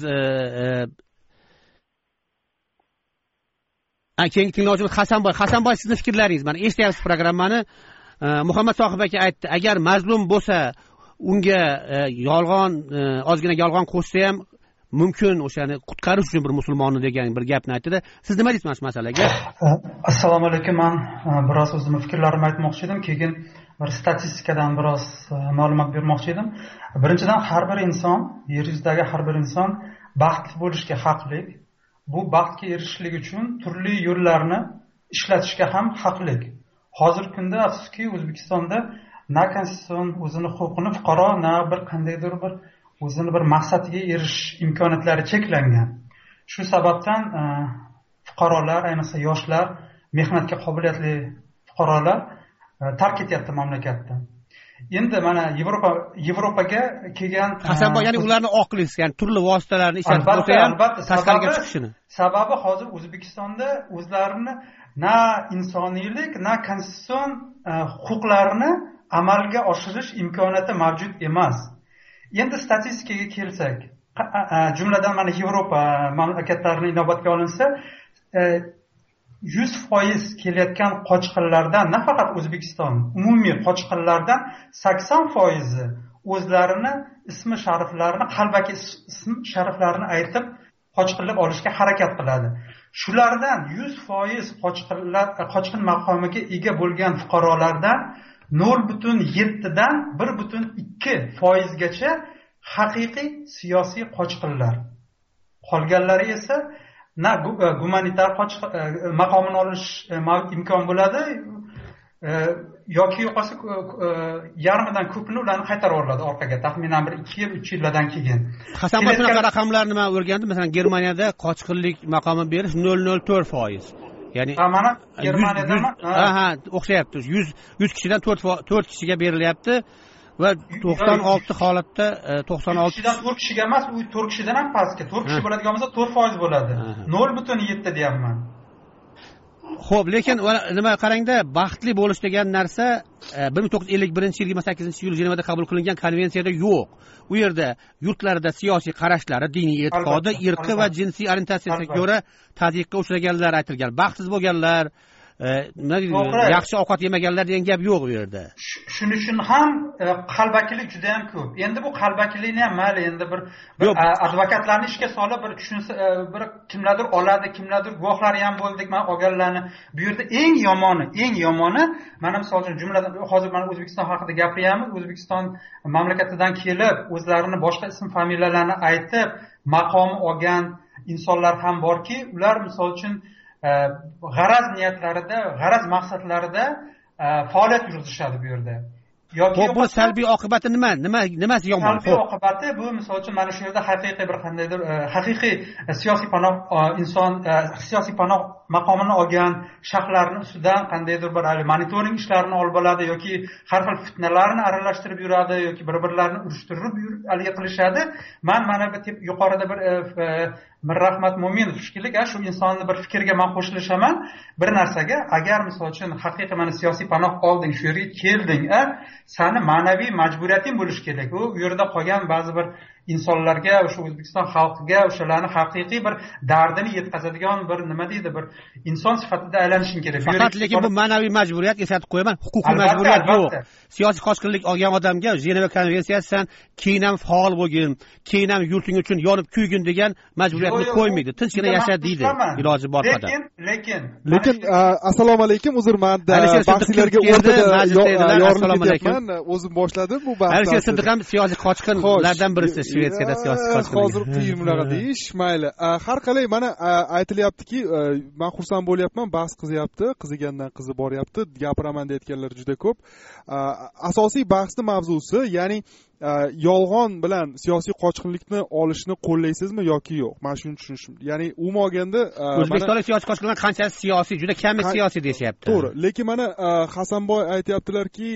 Hasanboy, sizni fikrlaringiz, mana eshityapsiz programmani. Muhammad Sohib aka aytdi, agar mazlum bo'lsa, unga yolg'on, ozgina yolg'on qo'shsa ham mumkin o'shani qutqarish uchun bir musulmonni degan bir gapni aytdi-da. Siz nima deysiz mana shu masalaga? Assalomu alaykum. Men biroz o'zimning fikrlarimni aytmoqchi edim, keyin bir statistikadan biroz ma'lumot bermoqchi edim. Birinchidan, har bir inson, yer yuzidagi har bir inson baxtli bo'lishga haqli. Bu baxtga erishishlik uchun turli yo'llarni ishlatishga ham haqli. Hozirgi kunda afsuski O'zbekistonda na konstitutsiyon o'zini huquqini fuqaro, na bir qandaydir bir o'zini bir maqsadiga erishish imkoniyatlari cheklangan. Shu sababdan fuqarolar, ayniqsa yoshlar mehnatga qobiliyatli fuqarolar tark etyapti mamlakatni. Endi mana Yevropaga kelgan Hasanboy, ya'ni ularni oqlaysiz, ya'ni turli vositalarni ishlatib bo'lsa ham tashqariga chiqishini. Sababi hozir O'zbekistonda o'zlarini na insoniylik, na konstitutsion huquqlarini amalga oshirish imkoniyati mavjud emas. Endi statistikaga kelsak, jumladan mana Yevropa mamlakatlarini inobatga olinsa, 100% kelayotgan qochqinlardan, nafaqat O'zbekiston, umumiy qochqinlardan 80% o'zlarini ismi shariflarini, qalbaki ism shariflarini aytib qochqinlab olishga harakat qiladi. Shulardan 100% qochqin maqomiga ega bo'lgan fuqarolardan 0.7 dan 1.2% gacha haqiqiy siyosiy qochqinlar. Qolganlari esa na gumanitar maqomini olish imkon bo'ladi yoki yo'qolsa yarmidan ko'pini ularni qaytarib yuboriladi orqaga, taxminan bir 2 yil 3 yildan keyin. Hasanboy, shunaqa raqamlarni men o'rgandim. Masalan, Germaniyada qochqinlik maqomi berish 0.04%. Ya'ni mana Germaniyada o'xshayapti. 100 kishidan 4 kishiga berilyapti va 96 holatda 96 kishidan 4 kishiga emas, u 4 kishidan ham pastga. 4 kishi bo'ladigan bo'lsa 4% bo'ladi. 0.7 deyapman. Xo'p, lekin nima qarangda, baxtli bo'lish degan narsa 1951-yil 28-iyul Jenevada qabul qilingan konvensiyada yo'q. U yerda yurtlarda siyosiy qarashlari, diniy e'tiqodi, irqi va jinsiy orientatsiyasiga ko'ra tadqiqqa uchraganlar aytilgan. Baxtsiz bo'lganlar, yaxshi ovqat yemaganlar degan gap yo'q u yerda. Shuning uchun ham qalbakilik juda ham ko'p. Endi bu qalbakilikni ham mayli endi bir advokatlarni ishga solib bir tushunsa, bir kimlardir oladi, kimlardir guvohlari ham bo'ldik, men olganlarni. Bu yerda eng yomoni mana misol uchun jumladan hozir mana O'zbekiston haqida gapiryapmiz. O'zbekiston mamlakatidan kelib, o'zlarini boshqa ism familiyalarni aytib, maqomi olgan insonlar ham borki, ular misol uchun g'araz niyatlarida, g'araz maqsadlarida faoliyat yuritishadi bu yerda. Yoki bu salbiy oqibati nimasi yomon? Salbiy oqibati bu misol uchun mana shu yerda haqiqiy bir qandaydir haqiqiy siyosiy panoh maqomini olgan shaxslarning ustidan qandaydir bir monitoring ishlarini olib bo'ladi yoki har xil fitnalarni aralashtirib yuradi yoki bir-birlarini urushtirib qilishadi. Mana bu yuqorida bir Mirrahmat Mo'minov shekilli shu insonni bir fikrga men qo'shilishaman. Bir narsaga, agar misol uchun haqiqiy mana siyosiy panoh olding, shu yerga kelding, sani ma'naviy majburiyating bo'lish kerak. U yerda qolgan ba'zi bir insonlarga, o'sha O'zbekiston xalqiga o'shalarni haqiqiy bir dardini yetkazadigan bir nima deydi, bir inson sifatida aylanishing kerak. Faqat lekin bu ma'naviy majburiyat, eslatib qo'yaman, huquqiy majburiyat yo'q. Siyosiy qochqinlik olgan odamga Jeneva konvensiyasidan keyin ham faol bo'lgin, keyin ham yurting uchun yonib kuygin degan majburiyatni qo'ymaydi. Tinchgina yasha deydi iloji bor qadar. Lekin assalomu alaykum, uzr, men bahslarga o'rtada yorilib ketyapman. O'zim boshladim bu bahsni. Alisher Siddiq ham siyosiy qochqinlardan birisi. Shvetsiyada siyosiy qochqinlik. Hozir qiyin bunaqa deyish, mayli. Har qalay mana aytilyaptiki, men xursand bo'lyapman, bahs qizyapti, qizigandan qizi boryapti, gapiraman deyotganlar juda ko'p. Asosiy bahsning mavzusi, ya'ni yolg'on bilan siyosiy qochqinlikni olishni qo'llaysizmi yoki yo'q? Men shuni tushunishim. Ya'ni umuman olganda O'zbekistonlik siyosiy qochqinlar qanchasi siyosiy, juda kami siyosiy deyapti. To'g'ri, lekin mana Hasanboy aytayaptilarki,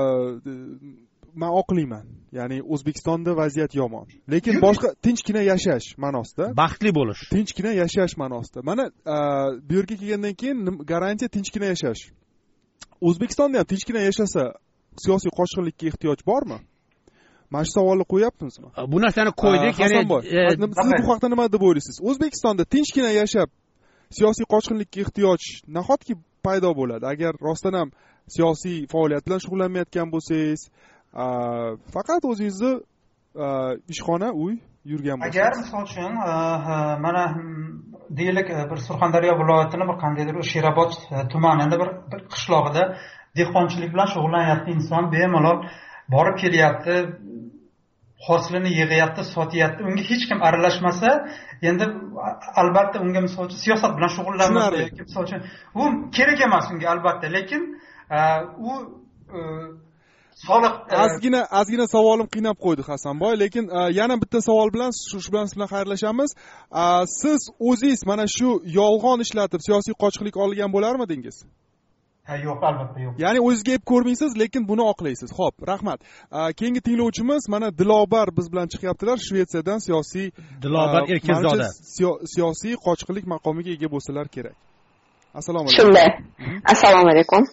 men oqlayman. Ya'ni O'zbekistonda vaziyat yomon. Lekin boshqa tinchgina yashash ma'nosida, baxtli bo'lish, tinchgina yashash ma'nosida. Mana bu yerga kelgandan keyin garantiya tinchgina yashash. O'zbekistonda ham tinchgina yashasa, siyosiy qochqinlikka ehtiyoj bormi? Mana shu savolni qo'yapmizmi? Bu narsani qo'ydik, ya'ni siz bu haqda nima deb o'ylaysiz? O'zbekistonda tinchgina yashab siyosiy qochqinlikka ehtiyoj nahotki paydo bo'ladi agar rostdan ham siyosiy faoliyat bilan shug'ullanmayotgan bo'lsangiz, faqat o'zingizni ishxona, uy yurgan bo'lsangiz. Agar misol uchun mana deylik bir Surxondaryo viloyatining bir qandaydir Sherobod tumanining bir qishlog'ida dehqonchilik bilan shug'ullanayotgan inson bemalol borib kelyapti, hosilini yig'yapti, sotyapti, unga hech kim aralashmasa, endi albatta unga misol uchun siyosat bilan shug'ullanmasa yoki misol uchun u kerak emas unga albatta, lekin u soliq ozgina savolim qiynab qo'ydi Hasanboy, lekin yana bitta savol bilan shu bilan siz bilan xayrlashamiz. Siz o'zingiz mana shu yolg'on ishlatib siyosiy qochqinlik olgan bo'larmidingiz? Yo'q, albatta yo'q. Ya'ni o'zingizga ep ko'rmaysiz, lekin buni oqlaysiz. Xo'p, rahmat. Keyingi tinglovchimiz mana Dilobar biz bilan chiqyaptilar. Shvetsiyadan siyosiy Dilobar Erkinzoda. Siyosiy qochqinlik maqomiga ega bo'lsalar kerak. Assalomu alaykum. Shunday. Assalomu alaykum.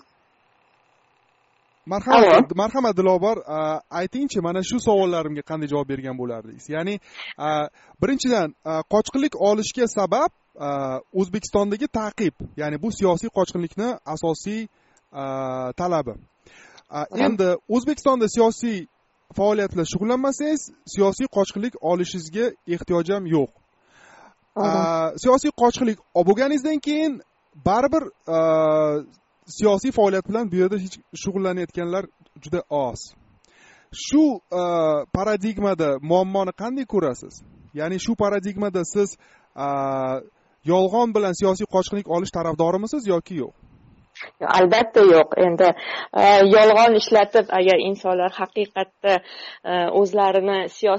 Marhamat Dilobar, aytingchi, mana shu savollarimga qanday javob bergan bo'lardingiz? Ya'ni birinchidan qochqinlik olishga sabab O'zbekistondagi ta'qib, ya'ni bu siyosiy qochqinlikni asosiy talabi. Endi O'zbekistonda siyosiy faoliyat bilan shug'ullanmasangiz, siyosiy qochqinlik olishingizga ehtiyoj ham yo'q. Siyosiy qochqinlik bo'lganingizdan keyin baribir siyosiy faoliyat bilan bu yerda hech shug'ullanayotganlar juda oz. Shu paradigmada muammoni qanday ko'rasiz? Ya'ni shu paradigmada siz yolg'on bilan siyosiy qochqinlik olish tarafdorimisiz yoki yo'q? Albatta yo'q. Endi yolg'on ishlatib agar insonlar haqiqatda o'zlarini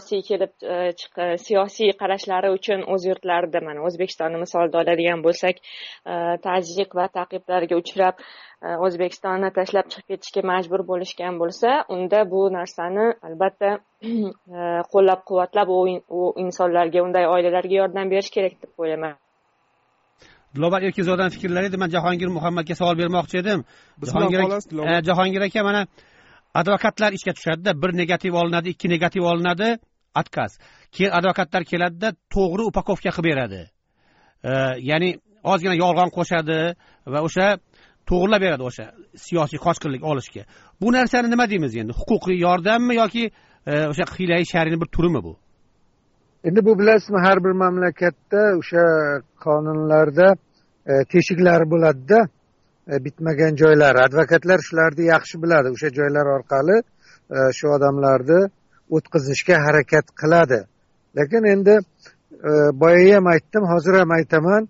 siyosiy qarashlari uchun o'z yurtlarida, mana O'zbekistonni misolda oladigan bo'lsak, tajriq va ta'qiblarga uchrab O'zbekistonni tashlab chiqib ketishga majbur bo'lishgan bo'lsa, unda bu narsani albatta qo'llab-quvvatlab u insonlarga, unday oilalarga yordam berish kerak deb o'ylayman. Dilobar Erkinzodaning fikrlari edi. Men Jahongir Muhammadga savol bermoqchi edim. Jahongir aka, mana advokatlar ishga tushadi-da, bir negativ olinadi, ikki negativ olinadi, отказ. Keyin advokatlar keladi-da, to'g'ri upakovka qilib beradi. Ya'ni ozgina yolg'on qo'shadi va o'sha to'g'rilab beradi o'sha siyosiy qochqinlik olishga. Bu narsani nima deymiz endi? Huquqiy yordammi yoki o'sha hiyla-i shar'ining bir turimi bu? Endi bu bilasizmi, har bir mamlakatda o'sha qonunlarda teshiklar bo'ladi-da, bitmagan joylar. Advokatlar shularni yaxshi biladi. O'sha joylar orqali shu odamlarni o'tkazishga harakat qiladi. Lekin endi boya ham aytdim, hozir ham aytaman,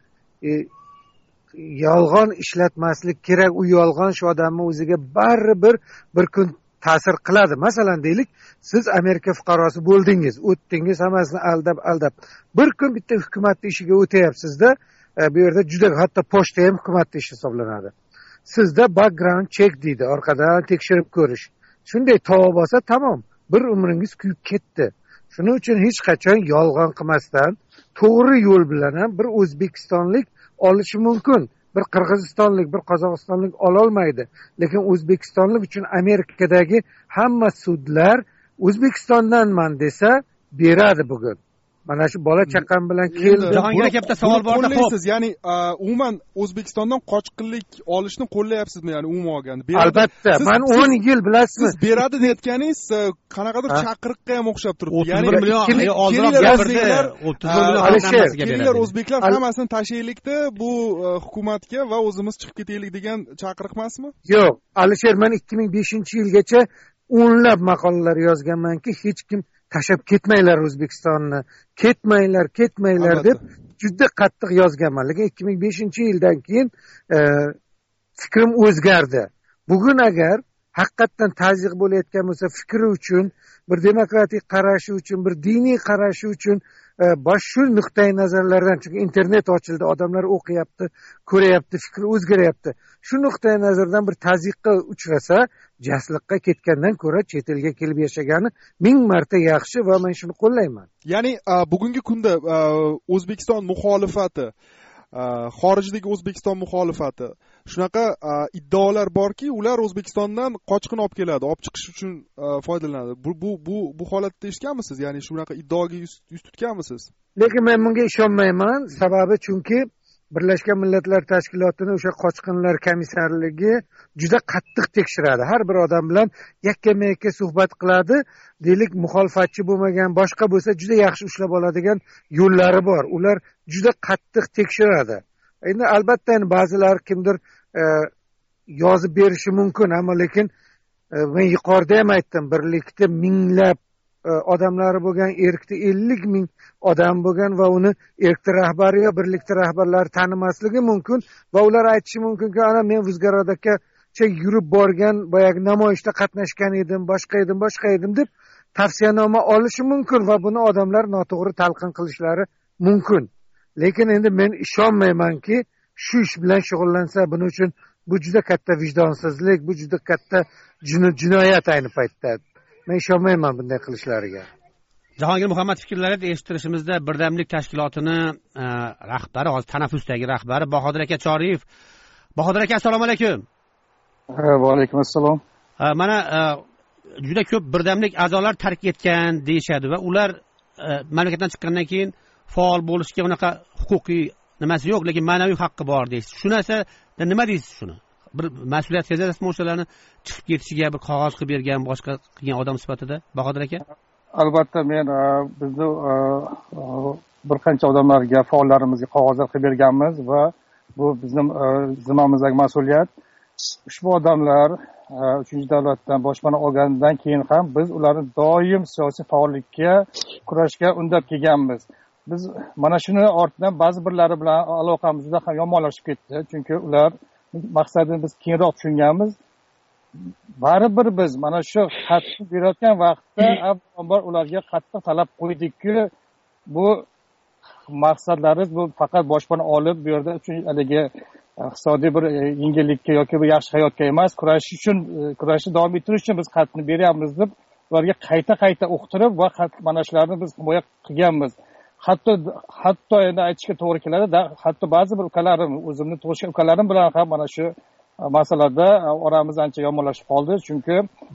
yolg'on ishlatmaslik kerak. U yolg'on shu odamning o'ziga baribir bir kun ta'sir qiladi. Masalan deylik, siz Amerika fuqarosi bo'ldingiz, o'tdingiz, hammasini aldab. Bir kun bitta hukumat ishiga o'tayapsiz-da, bu yerda juda hatto pochta ham hukumat ishi hisoblanadi. Sizda background check deydi, orqadan tekshirib ko'rish. Shunday tavob olsa tamom, bir umringiz kuyib ketdi. Shuning uchun hech qachon yolg'on qilmasdan to'g'ri yo'l bilan ham bir o'zbekistonlik olishi mumkin. Bir qirg'izistonlik, bir qozog'istonlik ololmaydi. Lekin o'zbekistonlik uchun Amerikadagi hamma sudlar O'zbekistondanman desa beradi bugun. Mana shu bola chaqam bilan keldi. Jahongir aka, bitta savol borda, xo'p. Ya'ni umuman O'zbekistondan qochqinlik olishni qo'llayapsizmi, ya'ni umuman olganda? Albatta. Men 10 yil bilasizmi? Siz beradi deyotganingiz qanaqadir chaqiriqqa ham o'xshab turibdi. Ya'ni 1 million oldinroq gapirdi. 30 million hammasiga beradi. O'zbeklar hammasini tashlaylikda bu hukumatga va o'zimiz chiqib ketaylik degan chaqiriq emasmi? Yo'q, Alisher, men 2005-yilgacha o'nlab maqolalar yozganmanki, hech kim tashlab ketmanglar O'zbekistonni, ketmanglar deb juda qattiq yozganman. Lekin 2005-yildan keyin fikrim o'zgardi. Bugun agar haqiqatdan tazyiq bo'layotgan bo'lsa, fikri uchun, bir demokratik qarashi uchun, bir diniy qarashi uchun shu nuqtai nazarlardan, chunki internet ochildi, odamlar o'qiyapti, ko'rayapti, fikri o'zgaryapti. Shu nuqtai nazardan bir tazyiqqa uchrasa, jasliqqa ketgandan ko'ra chet elga kelib yashagani 1000 marta yaxshi va men shuni qo'llayman. Ya'ni bugungi kunda O'zbekiston muxolifati, xorijdagi O'zbekiston muxolifati shunaqa iddaolar borki, ular O'zbekistondan qochqin olib keladi, olib chiqish uchun foydalanadi. Bu holatda eshitganmisiz? Ya'ni shunaqa iddaoga yuz tutganmisiz? Lekin men bunga ishonmayman. Sababi chunki Birlashgan Millatlar Tashkilotini o'sha qochqinlar komissarligi juda qattiq tekshiradi. Har bir odam bilan yakkama-yakka suhbat qiladi. Deylik, muxolifatchi bo'lmagan, boshqa bo'lsa juda yaxshi ushlab oladigan yo'llari bor. Ular juda qattiq tekshiradi. Endi albatta ba'zilar kimdir yozib berishi mumkin, ammo lekin men yuqorida ham aytdim, birlikda minglab odamlari bo'lgan, erkda 50 ming odam bo'lgan va uni erkda rahbari yo birlikda rahbarlari tanimasligi mumkin va ular aytishi mumkinki, ana men Vuzgarodga kecha yurib borgan boyagi namoyishda qatnashgan edim boshqa edim deb tavsiyanoma olishi mumkin va buni odamlar noto'g'ri talqin qilishlari mumkin. Lekin endi men ishonmaymanki shu ish bilan shug'ullansa, buning uchun bu juda katta vijdonsizlik, bu juda katta jinoyat ayni paytda. Men ishonmayman bunday qilishlariga. Jahongir Muhammad fikrlarini eshittirishimizda Birdamlik tashkilotini rahbari, hozir tanaffusdagi rahbari Bahodir aka Choriyev. Bahodir aka, assalomu alaykum. Va alaykum assalom. Mana juda ko'p birdamlik a'zolar tark etgan deyishadi va ular mamlakatdan chiqqandan keyin faol bo'lishga unaqa huquqiy nimasi yo'q, lekin ma'naviy haqqi bor deysiz. Shu narsada nima deysiz shuni? Bir mas'uliyat sezasizmi o'shalarni chiqib ketishiga, bir qog'oz qilib bergan, boshqa qilgan odam sifatida, Bahodir aka? Albatta, men bizni bir qancha odamlarga, faollarimizga qog'ozlar qilib berganmiz va bu bizning zimmamizdagi mas'uliyat. Ushbu odamlar uchinchi davlatdan boshpana olgandan keyin ham biz ularni doim siyosiy faollikka, kurashga undab kelganmiz. Biz mana shuni ortidan ba'zi birlari bilan aloqamiz juda ham yomonlashib ketdi, chunki ular maqsadini biz keyinroq tushunganmiz. Baribir biz mana shu xatni berayotgan vaqtda avvalambor ularga qattiq talab qo'ydikki, bu maqsadlari bu faqat boshpana olib bu yerda uchun haligi iqtisodiy bir yengillikka yoki bir yaxshi hayotga emas, kurashni davom ettirish uchun biz xatni beryapmiz deb ularga qayta o'qtirib va mana shularni biz himoya qilganmiz. Hatto endi aytishga to'g'ri keladi, hatto ba'zi bir ukalarim, o'zimni tug'ishgan ukalarim bilan ham mana shu masalada oramiz ancha yomonlashib qoldi, chunki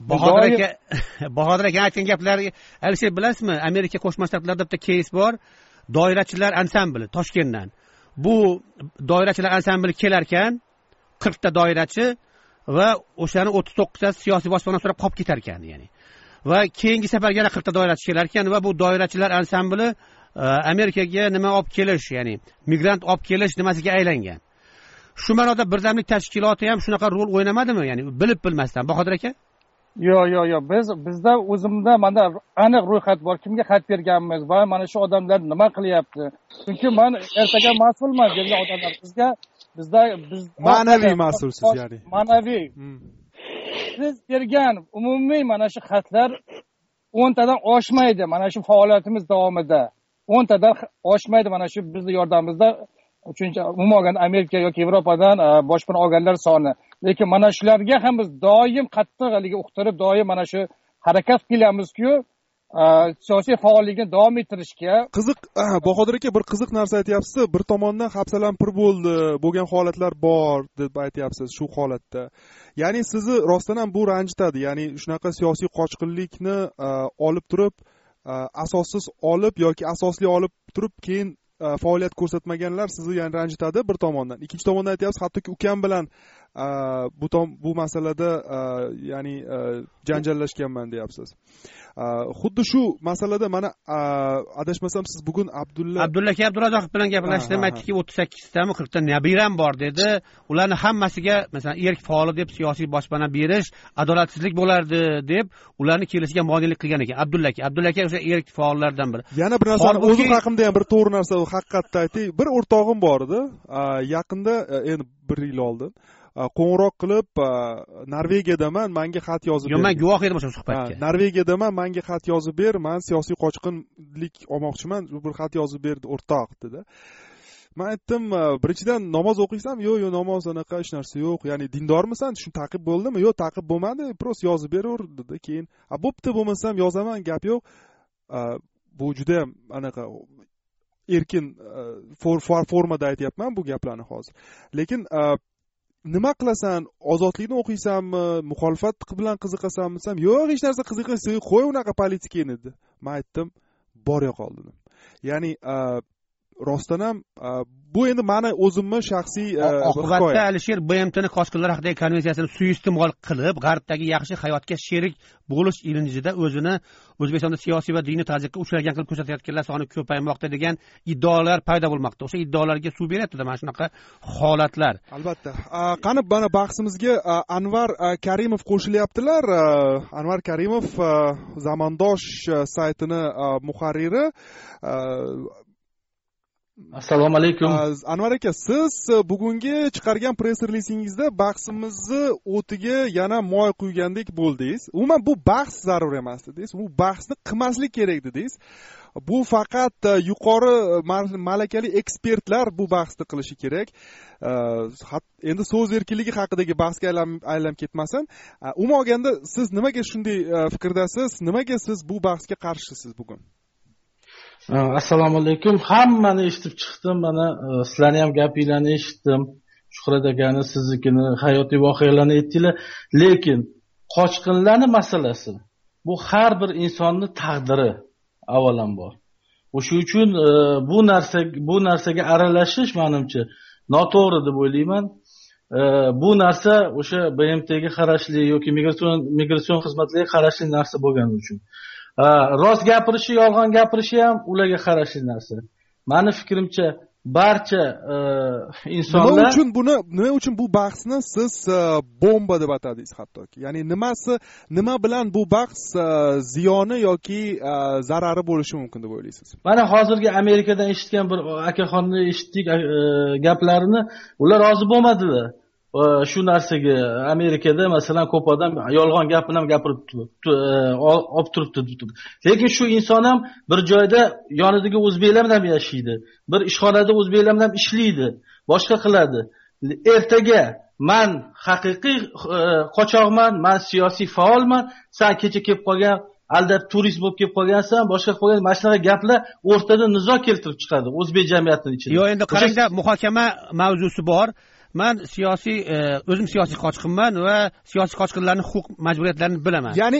Bahodir aka aytgan gaplarga Alisher, bilasizmi, Amerika Qo'shma Shtatlarida bitta keys bor, doirachilar ansambli Toshkentdan. Bu doirachilar ansambli kelarkan 40 ta doirachi va o'shani 39 ta siyosiy boshpana so'rab qolib ketar ekan, ya'ni. Va keyingi safar yana 40 ta doirachi kelar ekan va bu doirachilar ansambli Amerikaga nima olib kelish, ya'ni migrant olib kelish nimasiga aylangan. Shu ma'noda birdamlik tashkiloti ham shunaqa rol o'ynamadimi, ya'ni bilib bilmasdan, Bahodir aka? Yo'q, bizda o'zimda mana aniq ro'yxat bor, kimga xat berganmiz va mana shu odamlar nima qilyapti. Chunki men ertaga mas'ulman degan odamlar bizda ma'naviy mas'ulsiz, ya'ni. Ma'naviy. Biz bergan umumiy mana shu xatlar 10 tadan oshmaydi mana shu faoliyatimiz davomida. 10 tadan oshmaydi mana shu bizning yordamimizda. Uchinchi umuman olganda Amerika yoki Yevropadan boshpana olganlar soni. Lekin mana shularga ham biz doim qattiq haligi uqtirib, doim mana shu harakat qilyapmiz-ku, siyosiy faollikni davom ettirishga. Qiziq, Bahodir aka, bir qiziq narsa aytyapsiz. Bir tomondan hapsalanpir bo'lgan holatlar bor deb aytyapsiz shu holatda. Ya'ni sizni rostdan ham bu ranjitadi. Ya'ni shunaqa siyosiy qochqinlikni olib turib, asossiz olib yoki asosli olib turib keyin faoliyat ko'rsatmaganlar sizni yani ranjitadi bir tomondan. Ikkinchi tomondan aytyapsiz, hattoki ukam bilan bu masalada ya'ni janjallashganman deyapsiz. Xuddi shu masalada mana adashmasam siz bugun Abdulla aka Abdurazzoqov bilan gaplashdim, aytdiki 38 tami 40 ta nabiram bor dedi. Ularni hammasiga masalan erk faoli deb siyosiy boshpana berish adolatsizlik bo'lardi deb ularni kelishiga monelik qilgan ekan. Abdulla aka o'sha erk faollardan biri. Yana bir narsani o'zim haqimda ham bir to'g'ri narsa haqiqatda aytay. Bir o'rtog'im bor edi. Yaqinda endi 1 yil oldin qo'ng'iroq qilib Norvegiyadaman, menga xat yozib ber. Yo'q, men guvoh edim o'sha suhbatga. Norvegiyadaman, menga xat yozib ber, men siyosiy qochqinlik olmoqchiman, bir xat yozib ber o'rtoq dedi. Men aytdim, birinchidan namoz o'qiysan? Yo'q, namoz anaqa hech narsa yo'q. Ya'ni dindormisan? Shuni taqib bo'ldimi? Yo'q, taqib bo'lmadi, prost yozib beraver dedi. Keyin, bo'pti, bo'lmasam yozaman, gap yo'q. Bu juda ham anaqa erkin formada aytyapman bu gaplarni hozir. Lekin nima qilasan? Ozodlikni o'qiysanmi? Muxolifat bilan qiziqasanmi? Yo'q, hech narsa qiziqmaysan. Qo'y unaqa politikani dedi. Men aytdim, borya qoldim. Ya'ni rostdan ham bu endi meni o'zimni shaxsiy oqibatda Alisher BMTning qochqinlar haqidagi konvensiyasini suiiste'mol qilib, g'arbdagi yaxshi hayotga sherik bo'lish ilinjida o'zini O'zbekistonda siyosiy va diniy tazyiqqa uchragan qilib ko'rsatayotganlar soni ko'paymoqda degan iddaolar paydo bo'lmoqda. O'sha iddaolarga suv beryapti-da mana shunaqa holatlar. Albatta. Qani mana bahsimizga Anvar Karimov qo'shilyaptilar. Anvar Karimov Zamondosh saytini muharriri. Assalomu alaykum. Anvar aka, siz bugungi chiqargan press relizingizda bahsimizni o'tiga yana moy quygandek bo'ldingiz. Umuman bu bahs zarur emas dedingiz. Bu bahsni qilmaslik kerak dedingiz. Bu faqat yuqori malakali ekspertlar bu bahsni qilishi kerak. Endi so'z erkinligi haqidagi bahsga aylanib ketmasin. Umuman olganda siz nimaga shunday fikrdasiz? Nimaga siz bu bahsga qarshisiz bugun? Assalomu alaykum. Hammani eshitib chiqdim. Mana sizlarning ham gapinglarni eshitdim. Shuhrat akani, siznikini, hayotiy voqealarni aytdinglar. Lekin qochqinlarning masalasi bu har bir insonning taqdiri avvalambor. O'sha uchun bu narsaga aralashish menimcha noto'g'ri deb o'ylayman. Bu narsa o'sha BMTga qarashli yoki migratsion xizmatlarga qarashli narsa bo'lgani uchun. Rost gapirishi, yolg'on gapirishi ham ularga qarashli narsa. Meni fikrimcha barcha insonlar nima uchun bu bahsni siz bomba deb atadingiz hattoki? Ya'ni nima bilan bu bahs ziyoni yoki zarari bo'lishi mumkin deb o'ylaysiz? Mana hozirgi Amerikadan eshitgan bir akaxonni eshitdik gaplarini, ular rozi bo'lmadilar. Shu narsaga Amerikada masalan ko'p odam yolg'on gapini ham gapirib olib turibdi. Lekin shu inson ham bir joyda yonidagi o'zbeklar bilan yashaydi. Bir ishxonada o'zbeklar bilan ishlaydi, boshqa qiladi. Ertaga men haqiqiy qochoqman, men siyosiy faolman, sen kecha kelib qolgan aldab turist bo'lib kelib qolgansan, boshqa qolgan mana shunaqa gaplar o'rtada nizo keltirib chiqadi o'zbek jamiyatining ichida. Yo'q, endi qarangda, muhokama mavzusi bor. Men o'zim siyosiy qochqinman va siyosiy qochqinlarning huquq majburiyatlarini bilaman. Ya'ni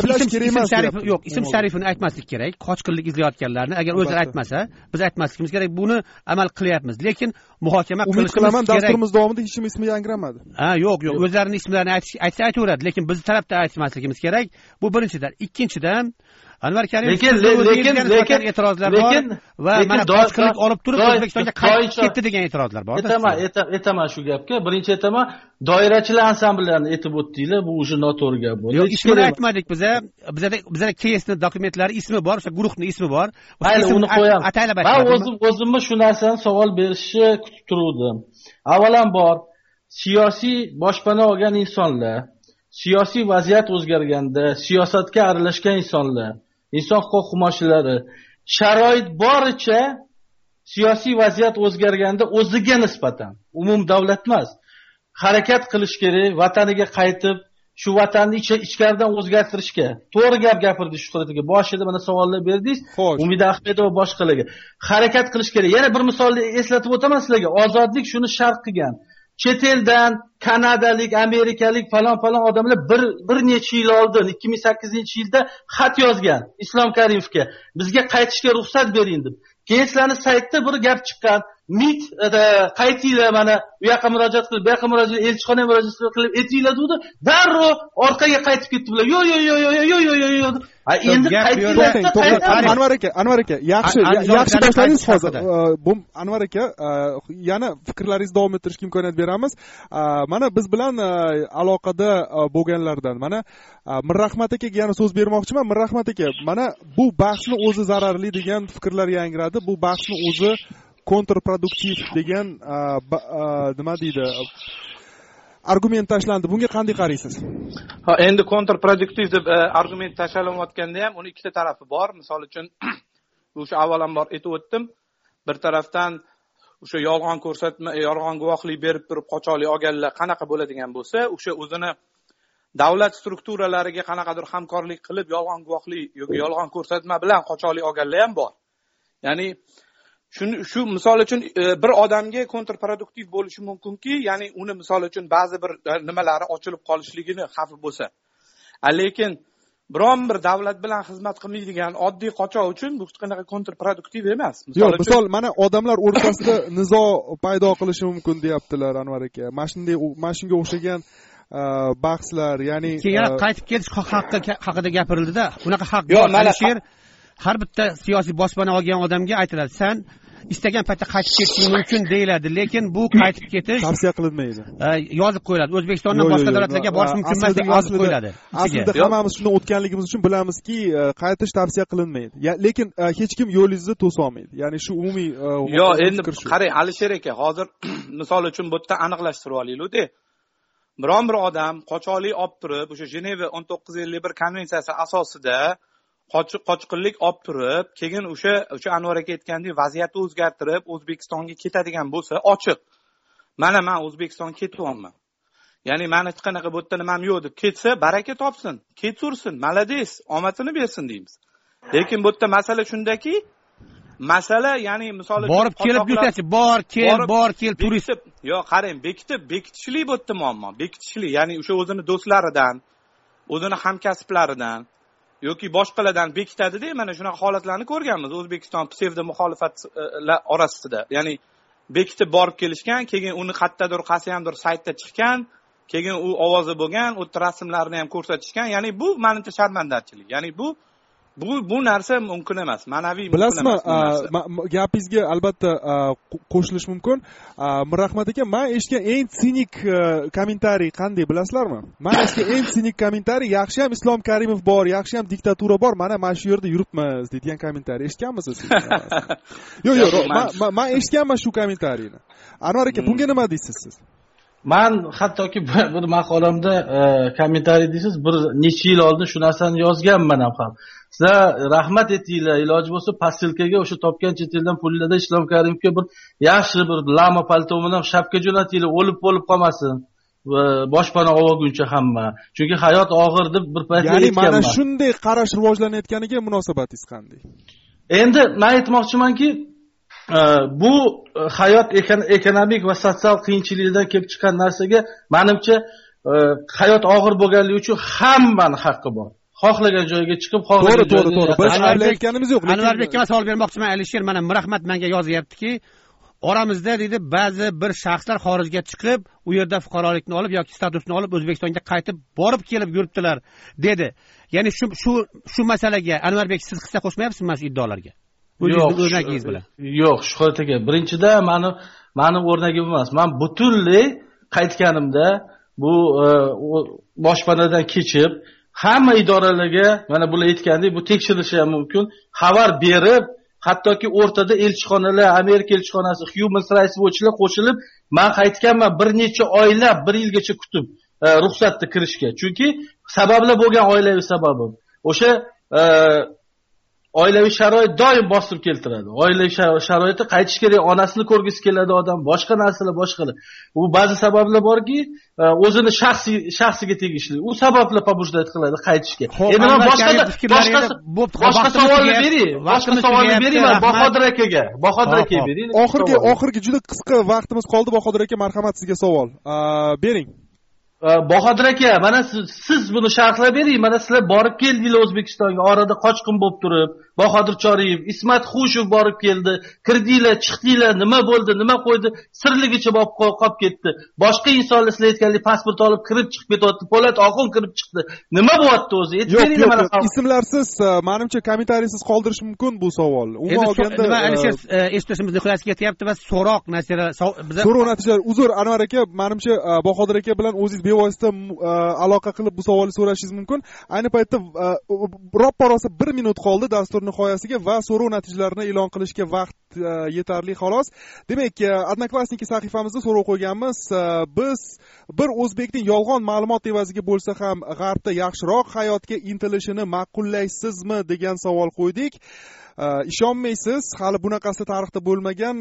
ism sharifini aytmaslik kerak. Qochqinlik izlayotganlarni agar o'zlari aytmasa, biz aytmasligimiz kerak. Buni amal qilyapmiz. Lekin muhokama qilishimiz kerak. Dasturimiz davomida hech kim ismi yangiramadi. Yo'q, o'zlarining ismlarini aytaveradi, lekin biz tarafda aytmasligimiz kerak. Bu birinchidan. Ikkinchidan, Anvar Karim lekin e'tirozlar bor va mana qochqinlik olib turib O'zbekistonga qaytib ketdi degan e'tirozlar bor. Aytaman shu gapga. Birinchi aytaman, doirachilar ansambllarini aytib o'tdinglar, bu уже noto'g'ri gap bo'ldi. Yo'q, ismini aytmadik bizda KSni dokumentlari ismi bor, o'sha guruhning ismi bor. Mayli, uni qo'yamiz. Men o'zimni shu narsani savol berishni kutib turuvdim. Avvalambor, siyosiy boshpana olgan insonlar, siyosiy vaziyat o'zgarganda siyosatga aralashgan insonlar, inson huquq himoyachilari sharoit boricha siyosiy vaziyat o'zgarganda o'ziga nisbatan umum davlat emas, harakat qilish kerak, vataniga qaytib shu vatanni ichkaridan o'zgartirishga. To'g'ri gap gapirdingiz Shuhrat aka. Boshida mana savollar berdingiz. Umida Ahmedova boshqalarga harakat qilish kerak. Yana bir misolni eslatib o'taman sizlarga. Ozodlik shuni shart qilgan. Chet eldan Kanadalik, Amerikalik falon odamlar bir necha yil oldin 2008-yilda xat yozgan Islom Karimovga. Bizga qaytishga ruxsat bering deb. Keyin sizlarning saytda bir gap chiqqan. MIT qaytinglar, mana u yoqqa murojaat qilib, bu yoqqa murojaat, elchixonaga murojaat qilib aytinglar dedi. Darrov orqaga qaytib ketdilar. Yo'q. Endi qaytinglar. Anvar aka, yaxshi boshladingiz hozir. Bu Anvar aka, yana fikrlaringizni davom ettirishga imkoniyat beramiz. Mana biz bilan aloqada bo'lganlardan mana Mirrahmat akaga yana so'z bermoqchiman. Mirrahmat aka, mana bu bahsni o'zi zararli degan fikrlar yangradi. Bu bahsni o'zi kontrproduktiv degan nima deydi, argument tashlandi. Bunga qanday qaraysiz? Endi kontrproduktiv deb argument tashlalayotganda ham uni ikkita tarafi bor. Misol uchun o'sha avvalambor aytib o'tdim. Bir tarafdan o'sha yolg'on ko'rsatma, yolg'on guvohlik berib turib qochoqlik olganlar qanaqa bo'ladigan bo'lsa, o'sha o'zini davlat strukturalariga qanaqadir hamkorlik qilib yolg'on guvohlik yoki yolg'on ko'rsatma bilan qochoqlik olganlar ham bor. Ya'ni shu misol uchun bir odamga kontrproduktiv bo'lishi mumkinki, ya'ni uni misol uchun ba'zi bir nimalari ochilib qolishligini xavfi bo'lsa. Lekin biron bir davlat bilan xizmat qilmaydigan oddiy qochoq uchun bu hech qanaqa kontrproduktiv emas. Misol mana odamlar o'rtasida nizo paydo qilishi mumkin deyaptilar Anvar aka. Mana shunga o'xshagan bahslar, ya'ni keyin qaytib ketish haqqi haqida gapirildi-da. Unaqa haq yo'q. Alisher har bitta siyosiy boshpana olgan odamga aytiladi, sen istagan paytda qaytib ketish mumkin deyiladi, lekin bu qaytib ketish tavsiya qilinmaydi. Yozib qo'yiladi. O'zbekistondan boshqa davlatlarga borish mumkin emas deb yozib qo'yiladi. Aslida hammamiz shuni o'tganligimiz uchun bilamizki, qaytish tavsiya qilinmaydi. Lekin hech kim yo'lingizni to'sa olmaydi. Ya'ni shu umumiy yo'q, endi qarang Alisher aka, hozir misol uchun bu yerda aniqlashtirib olaylik-da. Biron bir odam qochoqlik olib turib, o'sha Jeneva 1951 konvensiyasi asosida qochqinlik olib turib, keyin o'sha Anvar aka aytgandek vaziyatni o'zgartirib O'zbekistonga ketadigan bo'lsa, ochiq. Mana men O'zbekistonga ketyapman. Ya'ni meni hech qanaqa bu yerda nimam yo'q deb ketsa, baraka topsin, ketsursin, malades, omadini bersin deymiz. Lekin bu yerda masala shundaki, masala ya'ni misol uchun borib kelib yutachi, bor kel turist. Yo'q, qarang, bekitishlik bu yerda muammo. Bekitishlik, ya'ni o'sha o'zini do'stlaridan, o'zini hamkasblaridan yoki boshqalardan bekitadi-da, mana shunaqa holatlarni ko'rganmiz O'zbekiston psevdo muxolifatlar orasida. Ya'ni bekitib borib kelishgan, keyin uni qaysi hamdir saytda chiqqan, keyin u ovozi bo'lgan, u rasmlarini ham ko'rsatishgan. Ya'ni bu menimcha sharmandachilik. Ya'ni bu narsa mumkin emas, ma'naviy mumkin emas. Bilasizmi, gapingizga albatta qo'shilish mumkin. Mirahmat aka, men eshitgan eng sinik kommentariy qanday bilasizlarmi? Men eshitgan eng sinik kommentariy, yaxshi ham Islom Karimov bor, yaxshi ham diktatura bor, mana shu yerda yuribmiz degan kommentariy eshitganmisiz? Yo'q, men eshitganman shu kommentariyni. Anvar aka, bunga nima deysiz siz? Men hattoki bir maqolamda kommentariy deysiz, bir necha yil oldin shu narsani yozganman ham. Sizlar rahmat etinglar, iloji bo'lsa posilkaga o'sha topgan chet eldan pullarda Islom Karimovga bir yaxshi bir lama palto bilan shapka jo'natinglar, o'lib qolmasin. Boshpana olguncha hamma. Chunki hayot og'ir deb bir paytlar aytganman. Ya'ni mana shunday qarash rivojlanayotganiga munosabatingiz qanday? Endi men aytmoqchimanki, bu hayot ekonomik va sotsial qiyinchiliklardan kelib chiqqan narsaga menimcha hayot og'ir bo'lganligi uchun hammaning haqqi bor. Xohlagan joyga chiqib, xohlagan to'g'ri. Biz aytganimiz yo'q. Anvarbekka savol bermoqchiman. Alisher mana Mirahmat menga yozyaptiki, oramizda deydi ba'zi bir shaxslar xorijga chiqib, u yerda fuqarolikni olib yoki statusni olib O'zbekistonga qaytib borib kelib yuribdilar dedi. Ya'ni shu masalaga Anvarbek siz hissa qo'shmayapsizmi shu iddaolarga? O'rnagingiz bilan. Yo'q, Shuhrat aka, birinchida meni o'rnagim emas. Men butunlay qaytganimda bu boshpanadan kechib hamma idoralarga mana bular aytgandek bu tekshirilishi ham mumkin, xabar berib, hattoki o'rtada elchixonalar, Amerika elchixonasi, Human Rights Watch'lar qo'shilib, men qaytganman bir necha oylab, 1 yilgacha kutib ruxsatni kirishga. Chunki sabablar bo'lgan oilaviy sababim. O'sha oilaviy sharoit doim bosib keltiradi. Oilaviy sharoitda qaytish kerak, onasini ko'rgisi keladi odam, boshqa narsalar boshqalar. U ba'zi sabablar borki, o'zini shaxsiga tegishli. U sabablar pobуждает qiladi qaytishga. Endi men boshqa savolni bering. Boshqa savolni bering, Bahodir akaga. Bahodir aka bering. Oxirgi juda qisqa vaqtimiz qoldi, Bahodir aka, marhamat, sizga savol. Bering. Bahodir aka, mana siz buni sharhlab bering. Mana sizlar borib keldinglar O'zbekistonga, orada qochqin bo'lib turib, Bahodir Choriyev, Ismat Xushev borib keldi, kirdinglar, chiqdinglar, nima bo'ldi, nima qo'ydi, sirligicha bo'lib qolib ketdi. Boshqa insonlar sizlar aytgandek pasport olib kirib chiqib ketyapti, Po'lat Oxun kirib chiqdi. Nima bo'lyapti o'zi? Aytib bering mana. Ismlarsiz, menimcha kommentariysiz qoldirish mumkin bu savolni. Umuman olganda nima Alisher eshitishimizni nihoyasiga yetyapti va so'roq natijalar uzr Anvar aka, menimcha Bahodir aka bilan o'zingiz bevosita aloqa qilib bu savolni so'rashingiz mumkin. Ayni paytda roppa-rosa 1 minut qoldi dastur nihoyasiga va so'rov natijalarini e'lon qilishga vaqt yetarli xolos. Demak, Odnoklassniki sahifamizda so'rov qo'yganmiz. Biz bir o'zbekning yolg'on ma'lumot evaziga bo'lsa ham g'arbda yaxshiroq hayotga intilishini ma'qullaysizmi degan savol qo'ydik. Ishonmaysiz, hali bunaqasi tarixda bo'lmagan.